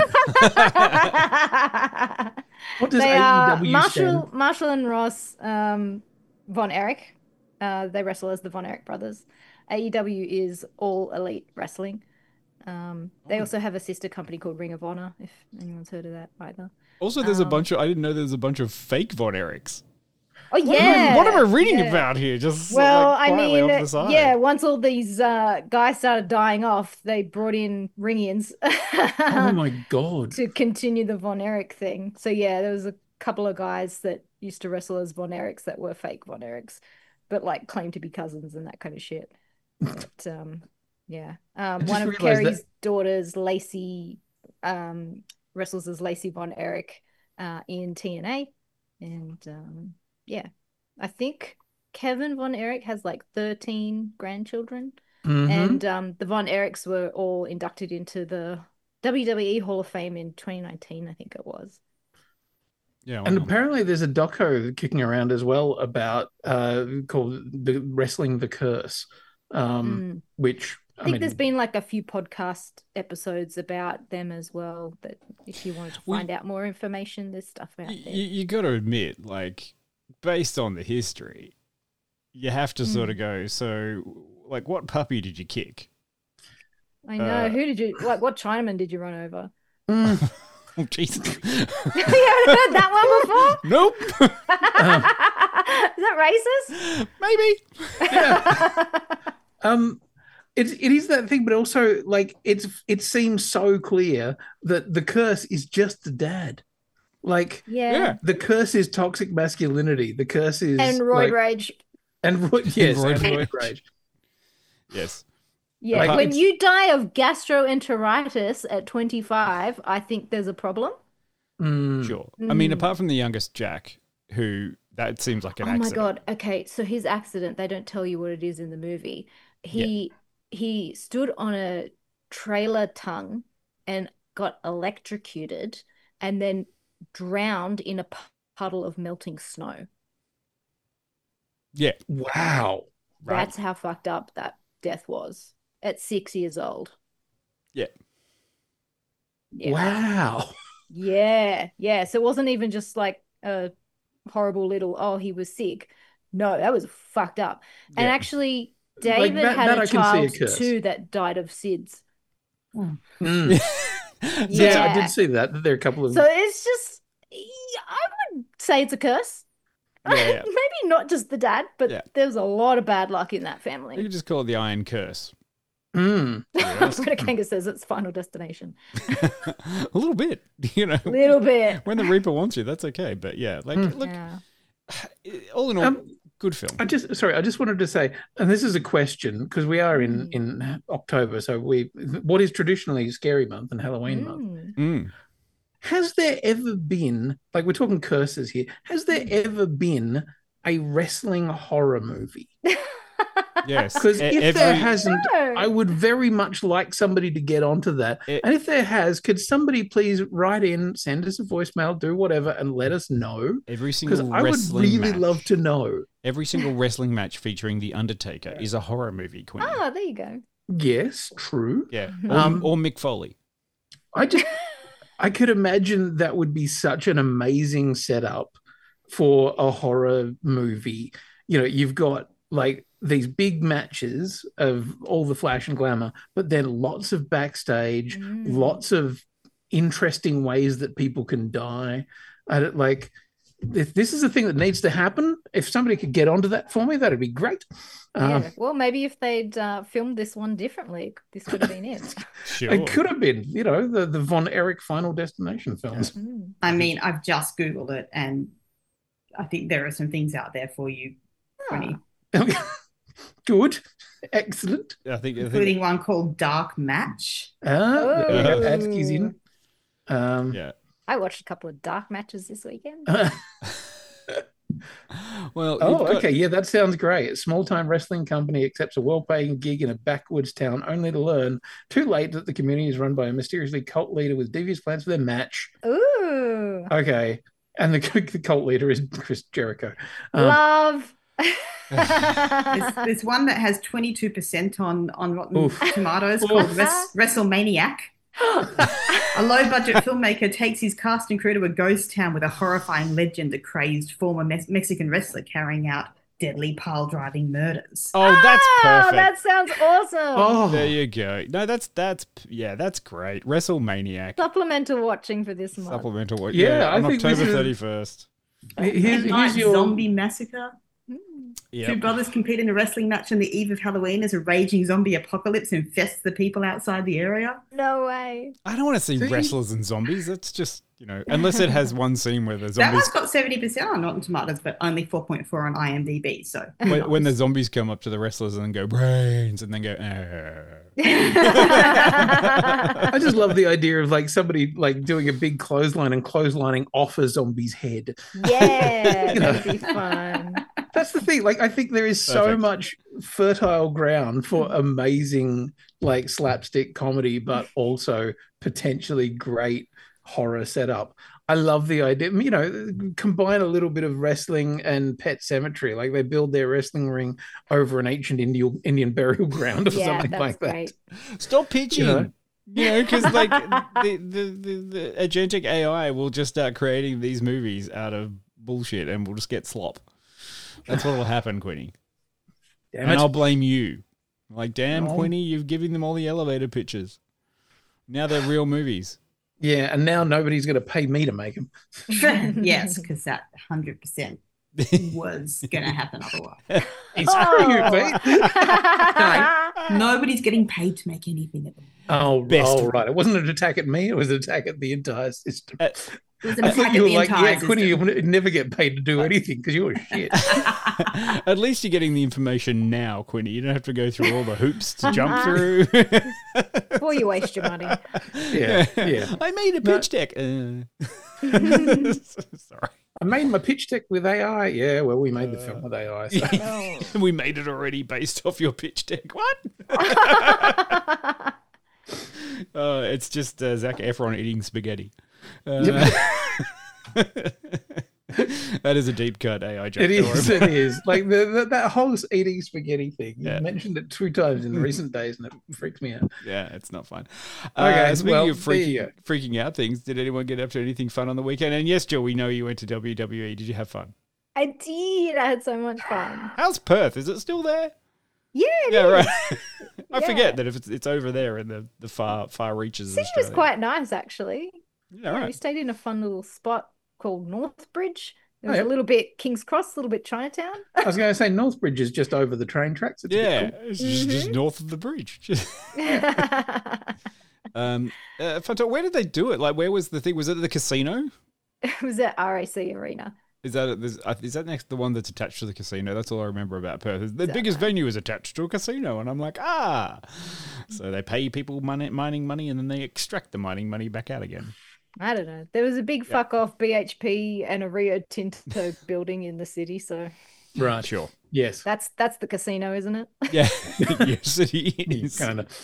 What does they are AEW stand? Marshall and Ross Von Erich. They wrestle as the Von Erich brothers. AEW is All Elite Wrestling. They also have a sister company called Ring of Honor, if anyone's heard of that either. Also, there's a bunch of, I didn't know there's a bunch of fake Von Erichs. Oh, yeah. What am I reading about here? Just well, like, quietly off the side. yeah, once all these guys started dying off, they brought in ring-ins. Oh my God. To continue the Von Erich thing. So yeah, there was a couple of guys that used to wrestle as Von Erichs that were fake Von Erichs, but like claimed to be cousins and that kind of shit. But yeah. One of Kerry's daughters, Lacey, wrestles as Lacey Von Erich in TNA. And yeah, I think Kevin Von Erich has like 13 grandchildren. And the Von Erichs were all inducted into the WWE Hall of Fame in 2019, I think it was. Yeah, and apparently there's a doco kicking around as well about called Wrestling the Curse, which I think there's been like a few podcast episodes about them as well. That if you wanted to find out more information, there's stuff out there. You got to admit, like, based on the history, you have to sort of go, so, like, what puppy did you kick? I know. Who did you, like, what Chinaman did you run over? Oh, Jesus. You haven't heard that one before? Nope. Is that racist? Maybe. Yeah. It is that thing, but also, like, it seems so clear that the curse is just the dad. Like, the curse is toxic masculinity. The curse is and roid rage. And roid rage. Yes. Yeah, like, when you die of gastroenteritis at 25, I think there's a problem. Sure. I mean, apart from the youngest Jack, who that seems like an accident. Oh my God. Okay, so his accident, they don't tell you what it is in the movie. He stood on a trailer tongue and got electrocuted and then drowned in a puddle of melting snow. Yeah. Wow. That's how fucked up that death was at 6 years old. Yeah. Wow. Yeah. Yeah. So it wasn't even just like a horrible little, he was sick. No, that was fucked up. And actually, David had a child too that died of SIDS. Yeah, I did see that. There are a couple of. So it's just, I would say it's a curse. Yeah. Maybe not just the dad, but there's a lot of bad luck in that family. You could just call it the Iron Curse. Greta Kanga says it's Final Destination. A little bit, you know. A little bit. When the Reaper wants you, that's okay. But yeah, like, look, all in all, good film. I just wanted to say, and this is a question because we are in October, so what is traditionally Scary Month and Halloween month. Has there ever been, like, we're talking curses here, has there ever been a wrestling horror movie? Yes. Because if there hasn't, I would very much like somebody to get onto that. And if there has, could somebody please write in, send us a voicemail, do whatever, and let us know? Every single wrestling match. I would really love to know. Every single wrestling match featuring The Undertaker is a horror movie, Queen. Oh, there you go. Yes, true. Yeah. Or Mick Foley. I could imagine that would be such an amazing setup for a horror movie. You know, you've got like these big matches of all the flash and glamour, but then lots of backstage, lots of interesting ways that people can die. If this is a thing that needs to happen, if somebody could get onto that for me, that'd be great. Well, maybe if they'd filmed this one differently, this would have been it. Sure. It could have been, you know, the Von Erich Final Destination films. I mean, I've just Googled it, and I think there are some things out there for you, Quinny. Good. Excellent. Including one called Dark Match. Adski's in. I watched a couple of dark matches this weekend. Well, okay, yeah, that sounds great. A small-time wrestling company accepts a well-paying gig in a backwoods town, only to learn too late that the community is run by a mysteriously cult leader with devious plans for their match. Ooh. Okay, and the cult leader is Chris Jericho. Love. There's one that has 22% on Rotten Tomatoes called WrestleManiac. A low-budget filmmaker takes his cast and crew to a ghost town with a horrifying legend, a crazed former Mexican wrestler carrying out deadly pile-driving murders. Oh, that's perfect. That sounds awesome. Oh, there you go. No, that's great. WrestleManiac. Supplemental watching for this month. Supplemental watching. Yeah, on I think October 31st. Here's your zombie massacre. Yep. Two brothers compete in a wrestling match on the eve of Halloween as a raging zombie apocalypse infests the people outside the area. No way. I don't want to see wrestlers and zombies. That's just, unless it has one scene where the That zombies... one's got 70% on Rotten Tomatoes, but only 4.4 on IMDb. So when the zombies come up to the wrestlers and then go, brains, and then go, I just love the idea of like somebody like doing a big clothesline and clotheslining off a zombie's head. Yeah, that'd be fun. That's the thing. Like, I think there is so much fertile ground for amazing, like, slapstick comedy, but also potentially great horror setup. I love the idea, combine a little bit of wrestling and Pet Sematary. Like, they build their wrestling ring over an ancient Indian burial ground or something like that. Stop pitching. Because like the agentic AI will just start creating these movies out of bullshit and we'll just get slop. That's what will happen, Quinny. And I'll blame you. Like, damn, Quinny, you've given them all the elevator pitches. Now they're real movies. Yeah, and now nobody's going to pay me to make them. Yes, because that 100% was going to happen otherwise. Nobody's getting paid to make anything at the moment. Right. It wasn't an attack at me. It was an attack at the entire system. I thought you were like, Quinny, you would never get paid to do anything because you were shit. At least you're getting the information now, Quinny. You don't have to go through all the hoops to jump through. Before you waste your money. Yeah. I made a pitch deck. Sorry. I made my pitch deck with AI. Yeah, well, we made the film with AI. So. We made it already based off your pitch deck. What? It's just Zac Efron eating spaghetti. That is a deep cut AI joke. It is. Like that whole eating spaghetti thing. You mentioned it 2 times in recent days and it freaks me out. Yeah, it's not fun. Okay, speaking of freaking out things, did anyone get up to anything fun on the weekend? And yes, Jill, we know you went to WWE. Did you have fun? I did. I had so much fun. How's Perth? Is it still there? Yeah, it is. Right. I forget that if it's over there in the far reaches of Australia. It was quite nice, actually. Yeah, right. We stayed in a fun little spot called Northbridge. It was a little bit King's Cross, a little bit Chinatown. I was going to say Northbridge is just over the train tracks. It's it's just north of the bridge. Where did they do it? Like, where was the thing? Was it at the casino? It was at RAC Arena. Is that next the one that's attached to the casino? That's all I remember about Perth. The biggest venue is attached to a casino, and I'm like, so they pay people mining money, and then they extract the mining money back out again. I don't know. There was a big fuck off BHP and a Rio Tinto building in the city, so right, sure, yes, that's the casino, isn't it? Yeah, yes, it is. Kind of.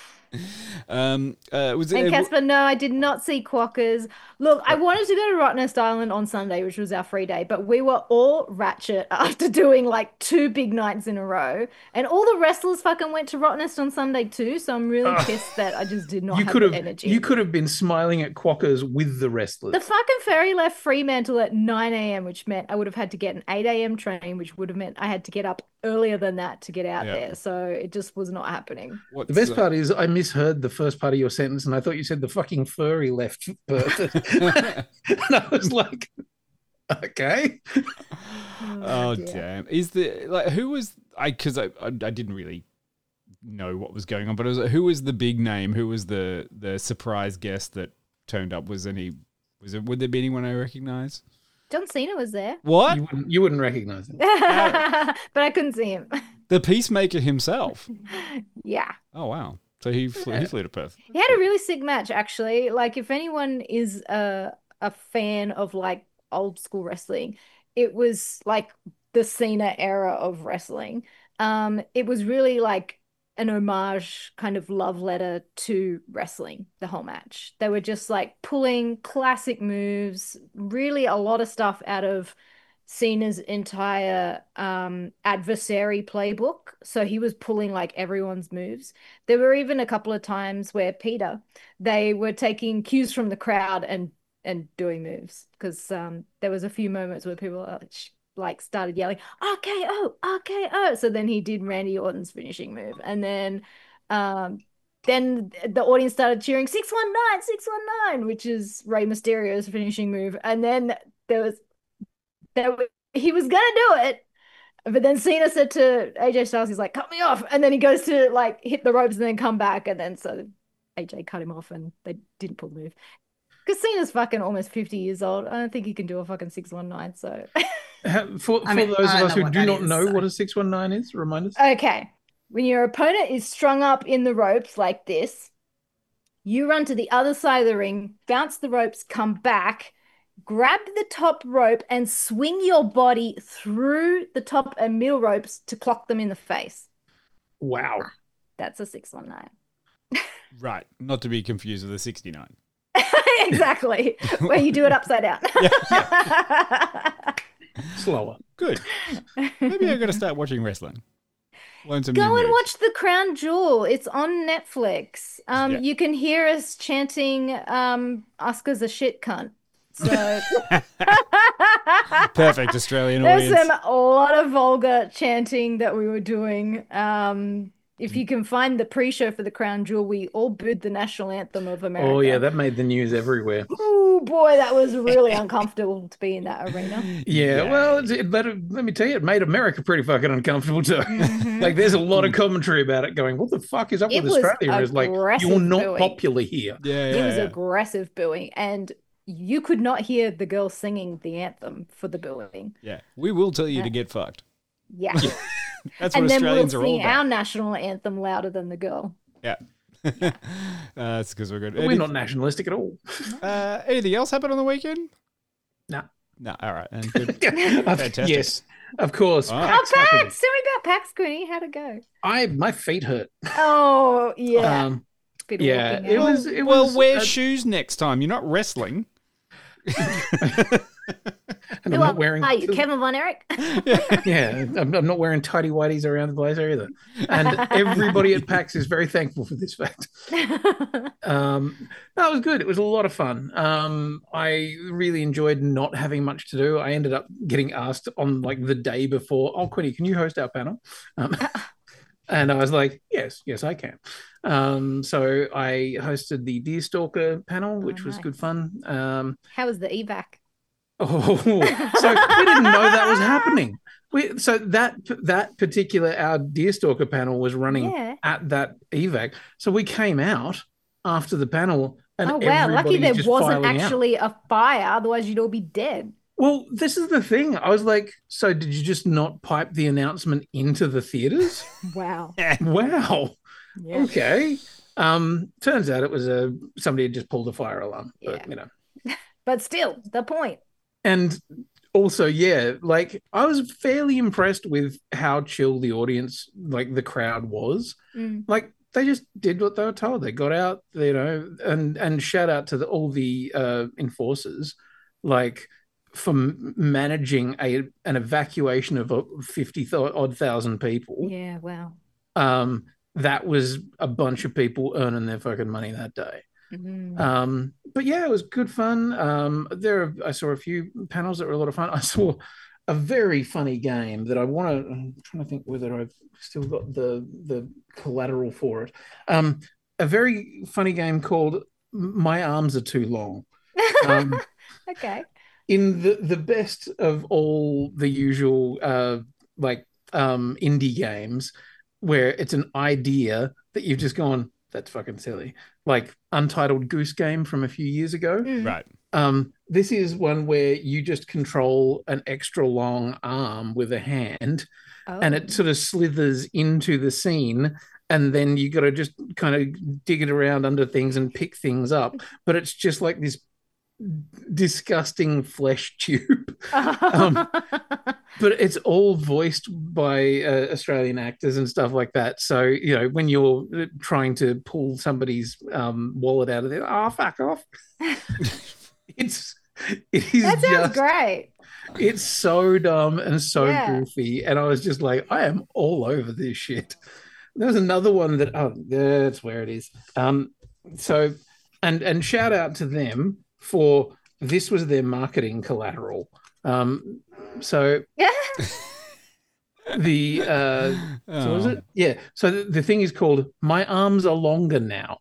Casper, no, I did not see Quackers. Look, I wanted to go to Rottnest Island on Sunday, which was our free day, but we were all ratchet after doing like 2 big nights in a row, and all the wrestlers fucking went to Rottnest on Sunday too, so I'm really pissed that I just did not have the energy. You could have been smiling at Quackers with the wrestlers. The fucking ferry left Fremantle at 9 a.m, which meant I would have had to get an 8 a.m. train, which would have meant I had to get up earlier than that to get out there, so it just was not happening. The best part is I misheard the first part of your sentence and I thought you said the fucking furry left Perth. And I was like, okay. Oh damn. Is who was because I didn't really know what was going on, but who was the big name? Who was the surprise guest that turned up? Would there be anyone I recognize? John Cena was there. What? You wouldn't recognize him. But I couldn't see him. The Peacemaker himself. Yeah. Oh wow. So he flew to Perth. He had a really sick match, actually. Like, if anyone is a fan of like old school wrestling, it was like the Cena era of wrestling. It was really like an homage kind of love letter to wrestling, the whole match. They were just like pulling classic moves, really a lot of stuff out of Cena's entire adversary playbook. So he was pulling like everyone's moves. There were even a couple of times where they were taking cues from the crowd and doing moves, because there was a few moments where people like started yelling RKO, RKO. So then he did Randy Orton's finishing move, and then the audience started cheering 619, 619, which is Rey Mysterio's finishing move. And then he was gonna do it, but then Cena said to AJ Styles, he's like, cut me off, and then he goes to like hit the ropes and then come back, and then so AJ cut him off and they didn't pull the move. Because Cena's fucking almost 50 years old. I don't think he can do a fucking 619. So for those of us who do not know what a 619 is, remind us. Okay. When your opponent is strung up in the ropes like this, you run to the other side of the ring, bounce the ropes, come back, grab the top rope and swing your body through the top and middle ropes to clock them in the face. Wow. That's a 619. Right. Not to be confused with a 69. Exactly. Where you do it upside down. Slower. Good. Maybe I'm going to start watching wrestling. Learn some Go new and moves. watch The Crown Jewel. It's on Netflix. You can hear us chanting Oscar's a shit cunt. So perfect Australian there's audience. a lot of vulgar chanting that we were doing. If you can find the pre-show for The Crown Jewel, we all booed the national anthem of America. Oh yeah, that made the news everywhere. Oh boy, that was really uncomfortable to be in that arena. Yeah, well, let me tell you, it made America pretty fucking uncomfortable too. Mm-hmm. Like, there's a lot of commentary about it going, what the fuck is up with Australia? It's like, you're not booing. popular here. It was aggressive booing, and you could not hear the girl singing the anthem for the booing. Yeah, we will tell you to get fucked. Yeah. That's what Australians are all sing about. our national anthem louder than the girl. Yeah. That's because we're good. But we're not nationalistic at all. Anything else happen on the weekend? No. No. All right. And good. Fantastic. Yes, of course. Oh. PAX! Tell me about PAX, Quinny. How'd it go? My feet hurt. Oh, yeah. Yeah, it was. Well, wear shoes next time. You're not wrestling. And I'm not wearing. Are you Kevin Von Erich? Yeah, I'm not wearing tidy whities around the place either. And everybody at PAX is very thankful for this fact. No, it was good. It was a lot of fun. I really enjoyed not having much to do. I ended up getting asked on like the day before, "Oh, Quinny, can you host our panel?" And I was like, yes, I can. So I hosted the Deerstalker panel, which was good fun. How was the evac? Oh, so we didn't know that was happening. So that particular, our Deerstalker panel was running at that evac. So we came out after the panel, and lucky there just wasn't filing actually a fire, otherwise you'd all be dead. Well, this is the thing. I was like, so did you just not pipe the announcement into the theaters? Wow. Wow. Yeah. Okay. Turns out it was somebody had just pulled a fire alarm. But, But still, the point. And also, yeah, like I was fairly impressed with how chill the audience, like the crowd was. Like they just did what they were told. They got out, and shout out to all the enforcers, like for managing an evacuation of 50-odd thousand people. Yeah, wow. That was a bunch of people earning their fucking money that day. But yeah, it was good fun. I saw a few panels that were a lot of fun. I saw a very funny game that I'm trying to think whether I've still got the collateral for it. A very funny game called My Arms Are Too Long. Okay. In the best of all the usual indie games where it's an idea that you've just gone, that's fucking silly. Like Untitled Goose Game from a few years ago. Right. This is one where you just control an extra long arm with a hand, and it sort of slithers into the scene, and then you got to just kind of dig it around under things and pick things up. But it's just like this disgusting flesh tube. But it's all voiced by Australian actors and stuff like that. So, you know, when you're trying to pull somebody's wallet out of there, oh, fuck off. It is that sounds great. It's so dumb and so goofy. And I was just like, I am all over this shit. There was another one that, that's where it is. So, and shout out to them for, this was their marketing collateral. So the so was it? Yeah. So the thing is called My Arms Are Longer Now.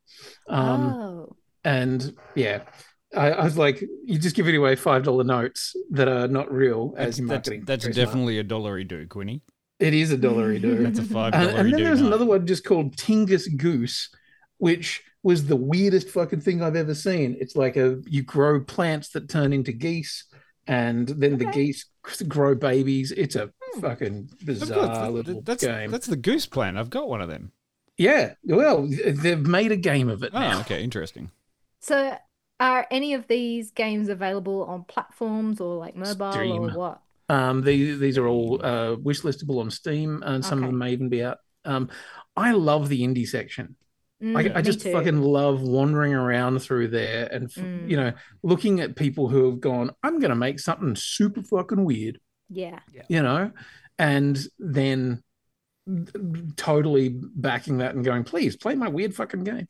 And yeah, I was like, you just giving away $5 notes that are not real as marketing. That's definitely a $1 Quinny. It is a $1. That's a $5 and then there's another one just called Tingus Goose, which was the weirdest fucking thing I've ever seen. It's like you grow plants that turn into geese, and then the geese grow babies. It's a fucking bizarre little game. That's the goose plant. I've got one of them. Yeah, well, they've made a game of it now. Okay, interesting. So are any of these games available on platforms or like mobile Steam. or what? These are all wish listable on Steam, and some of them may even be out. I I love the indie section. I just fucking love wandering around through there and, you know, looking at people who have gone, I'm going to make something super fucking weird. Yeah. You know, and then totally backing that and going, please play my weird fucking game.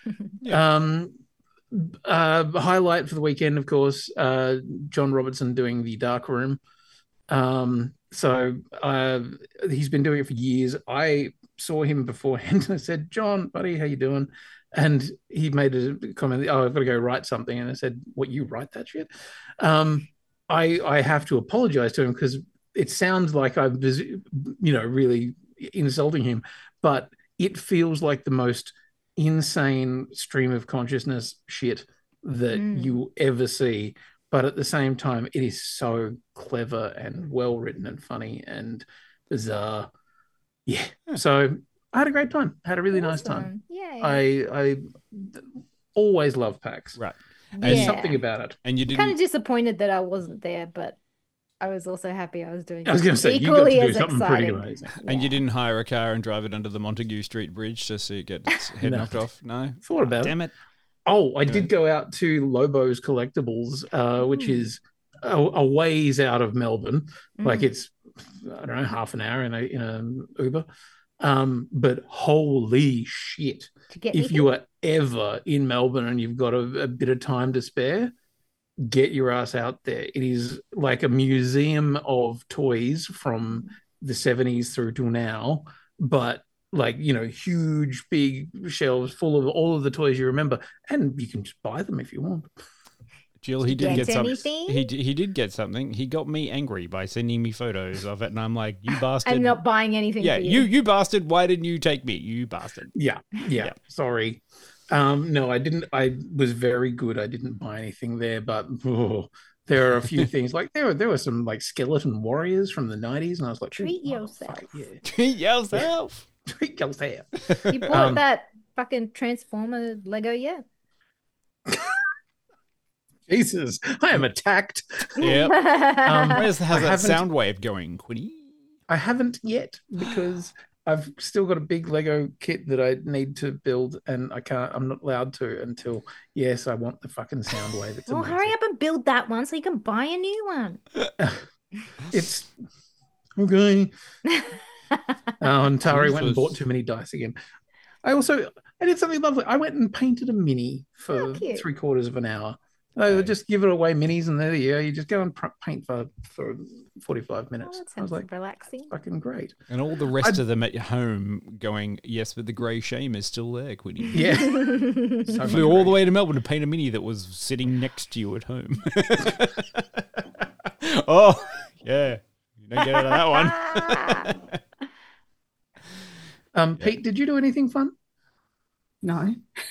Highlight for the weekend, of course, John Robertson doing the Dark Room. So he's been doing it for years. I saw him beforehand and I said, John, buddy, how you doing? And he made a comment, I've got to go write something. And I said, what, you write that shit? I have to apologize to him because it sounds like I'm, really insulting him, but it feels like the most insane stream of consciousness shit that you ever see. But at the same time, it is so clever and well written and funny and bizarre. Yeah. So I had a great time. Had a really nice time. Yeah. I always love PAX. Right. There's something about it. And you didn't... kind of disappointed that I wasn't there, but I was also happy I was doing. I was going to say, equally you got to do as something exciting. pretty amazing. And you didn't hire a car and drive it under the Montague Street Bridge just so you get its head knocked off? No? Thought about Damn it. Oh, I did go out to Lobo's Collectibles, which is a ways out of Melbourne. Like it's, I don't know, half an hour in a Uber. But holy shit. If you are ever in Melbourne and you've got a bit of time to spare, get your ass out there. It is like a museum of toys from the 70s through to now, but like, huge, big shelves full of all of the toys you remember, and you can just buy them if you want. Jill, he did get something. He did get something. He got me angry by sending me photos of it, and I'm like, "You bastard!" I'm not buying anything. Yeah, for you. you bastard! Why didn't you take me? You bastard! Yeah. Sorry. No, I didn't. I was very good. I didn't buy anything there, but there are a few things. Like there were some like skeleton warriors from the 90s, and I was like, treat yourself. Treat yourself. Treat yourself. You bought that fucking Transformer Lego yet? Jesus, I am attacked. Yep. How's that sound wave going, Quinny? I haven't yet because I've still got a big Lego kit that I need to build, and I'm not allowed to until, yes, I want the fucking sound wave. It's amazing. Hurry up and build that one so you can buy a new one. It's okay. And Tari went and bought too many dice again. I did something lovely. I went and painted a mini for 3/4 of an hour. I would just give it away minis, and there you just go and paint for 45 minutes. That sounds I was like, relaxing. Fucking great. And all the rest of them at your home going, yes, but the grey shame is still there, Quinny. Yeah. So flew all the way to Melbourne to paint a mini that was sitting next to you at home. Oh, yeah. You don't get out of that one. Pete, did you do anything fun? No.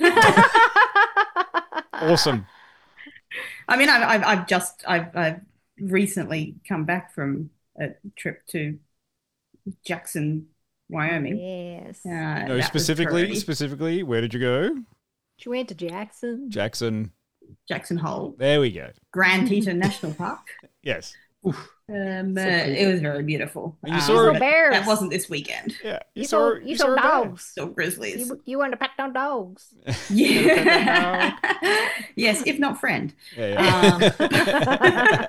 Awesome. I mean, I've recently come back from a trip to Jackson, Wyoming. Yes. No, specifically, where did you go? She went to Jackson. Jackson Hole. There we go. Grand Teton National Park. Yes. It was very beautiful. And you saw bears. That wasn't this weekend. Yeah, you saw dogs. Saw grizzlies. You want to pet down dogs? Yeah. Yes, if not friend. Yeah.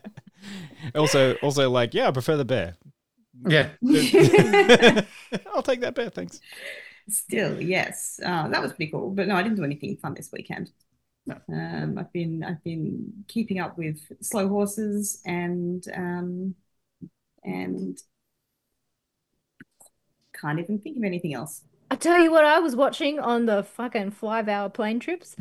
Also, like, I prefer the bear. Yeah. I'll take that bear, thanks. Still, yes. That was pretty cool. But no, I didn't do anything fun this weekend. No. I've been keeping up with Slow Horses and can't even think of anything else. I tell you what I was watching on the fucking 5-hour plane trips.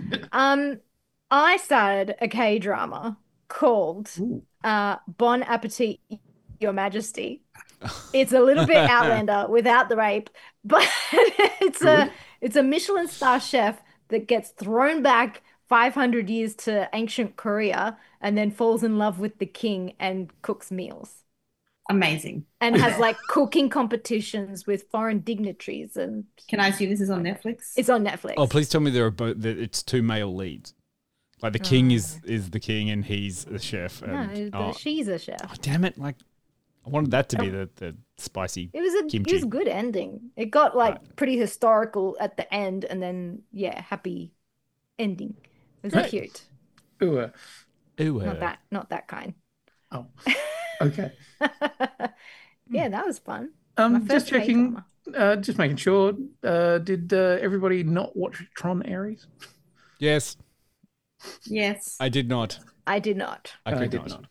I started a K-drama called Bon Appetit, Your Majesty. It's a little bit Outlander without the rape, but it's a Michelin star chef that gets thrown back 500 years to ancient Korea and then falls in love with the king and cooks meals. Amazing. And has like cooking competitions with foreign dignitaries. And can I assume this is on Netflix? It's on Netflix. Oh, please tell me that it's two male leads. Like the king is the king and he's the chef. And, she's a chef. Oh, damn it! Like I wanted that to be the spicy. It was kimchi. It was a good ending. It got like pretty historical at the end, and then happy ending. It was cute. Ooh. Not that kind. Oh, okay. Yeah, that was fun. Just checking. Just making sure. Did everybody not watch Tron Ares? Yes. Yes. I did not. I did not. I did not.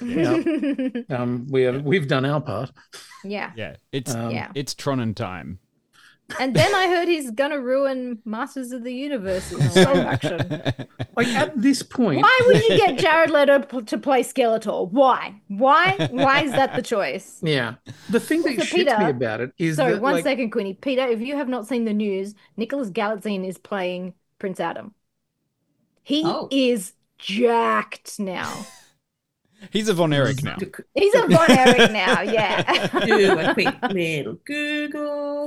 Yeah. We've done our part. Yeah. Yeah. It's Tron in time. And then I heard he's gonna ruin Masters of the Universe in live action. Like at this point, why would you get Jared Leto to play Skeletor? Why? Why is that the choice? Yeah. The thing that shits me about it is sorry, that, one second, Queenie. Peter, if you have not seen the news, Nicholas Galitzine is playing Prince Adam. He is jacked now. He's a Von Erich now. He's a Von Erich now, yeah. Do a quick little Google.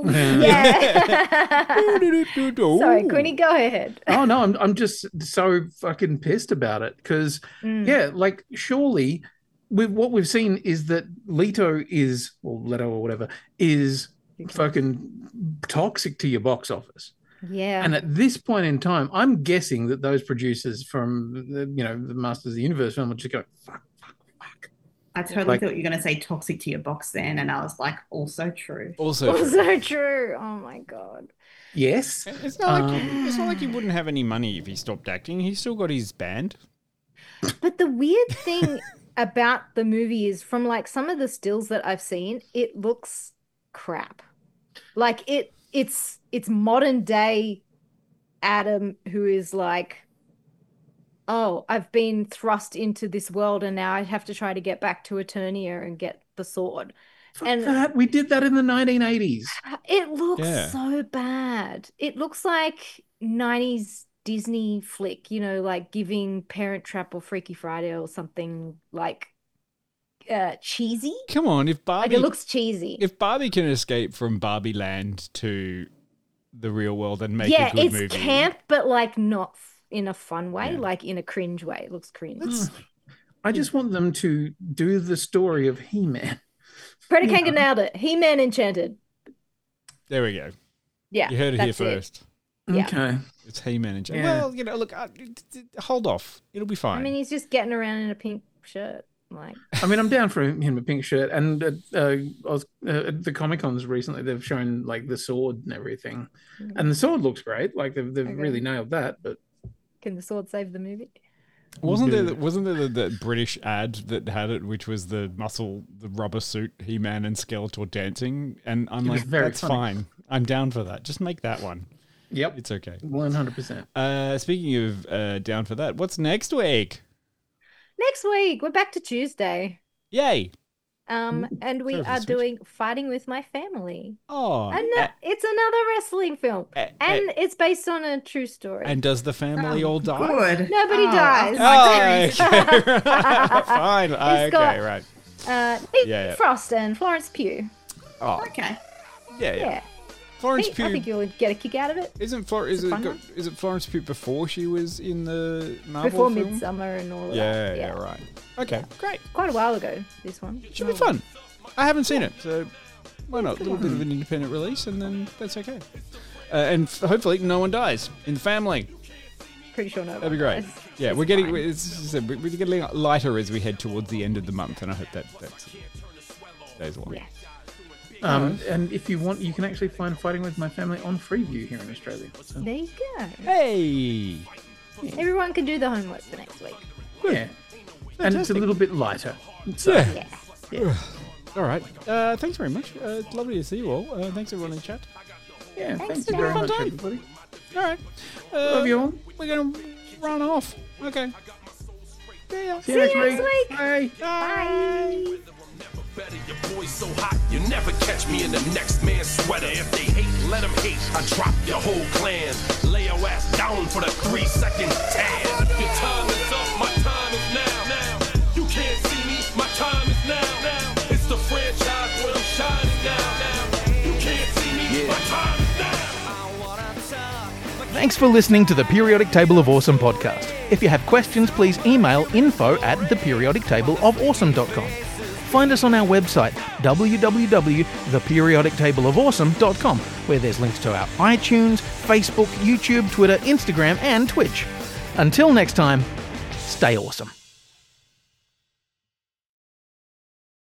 Yeah. Sorry, Queenie, go ahead. Oh no, I'm just so fucking pissed about it because like surely what we've seen is that Leto or whatever is fucking toxic to your box office. Yeah. And at this point in time, I'm guessing that those producers from the Masters of the Universe film would just go, fuck. I totally thought you were going to say toxic to your box then, and I was like, also true. Also true. Oh my God. Yes. It's not like he wouldn't have any money if he stopped acting. He's still got his band. But the weird thing about the movie is from like some of the stills that I've seen, it looks crap. Like it's modern day Adam who is like, oh, I've been thrust into this world and now I have to try to get back to Eternia and get the sword. We did that in the 1980s. It looks so bad. It looks like 90s Disney flick, like giving Parent Trap or Freaky Friday or something like cheesy. Come on, if Barbie... Like it looks cheesy. If Barbie can escape from Barbie Land to the real world and make a good movie... Yeah, it's camp, but like not... in a fun way, like in a cringe way. It looks cringe. I just want them to do the story of He-Man. Freddie Kangan nailed it. He-Man Enchanted. There we go. Yeah. You heard it here first. Yeah. Okay. It's He-Man Enchanted. Yeah. Well, look, hold off. It'll be fine. I mean, he's just getting around in a pink shirt. I'm down for him a pink shirt. And I was at the Comic-Cons recently, they've shown like the sword and everything. Mm-hmm. And the sword looks great. Like they've really nailed that, but can the sword save the movie? Wasn't there the British ad that had it, which was the rubber suit, He-Man and Skeletor dancing? And I'm like, that's fine. I'm down for that. Just make that one. Yep. It's okay. 100%. Speaking of down for that, what's next week? Next week, we're back to Tuesday. Yay. And we are doing Fighting with My Family. Oh. And it's another wrestling film. And it's based on a true story. And does the family all die? Good. Nobody dies. Oh, okay. Fine. Okay, right. Frost and Florence Pugh. Oh. Okay. Yeah. Florence Pugh. I think you'll get a kick out of it. Is it Florence Pugh before she was in the Marvel before film? Midsommar and all of Yeah, that? yeah, right. Okay, great. Quite a while ago, this one. Should be fun. I haven't seen it, so why not? A little bit of an independent release, and then that's okay. And hopefully no one dies in the family. Pretty sure no one That'd be great. dies. Yeah, we're getting lighter as we head towards the end of the month, and I hope that stays along. Yeah. And if you want, you can actually find Fighting With My Family on Freeview here in Australia. So. There you go. Hey! Everyone can do the homework for next week. Yeah. And it's a little bit lighter. So, yeah. All right. Thanks very much. Lovely to see you all. Thanks everyone in chat. Yeah, thanks very much, everybody. All right. Love you all. We're going to run off. Okay. See you next week. Bye. Bye. Better, your boy's so hot, you never catch me in the next man's sweater. If they hate, let them hate. I drop your whole clan. Lay your ass down for the 3-second tan. Your time is up, my time is now. You can't see me, my time is now. It's the franchise where I'm shining now. You can't see me, my time is now. Thanks for listening to the Periodic Table of Awesome podcast. If you have questions, please email info@theperiodictableofawesome.com. Find us on our website, www.theperiodictableofawesome.com, where there's links to our iTunes, Facebook, YouTube, Twitter, Instagram, and Twitch. Until next time, stay awesome.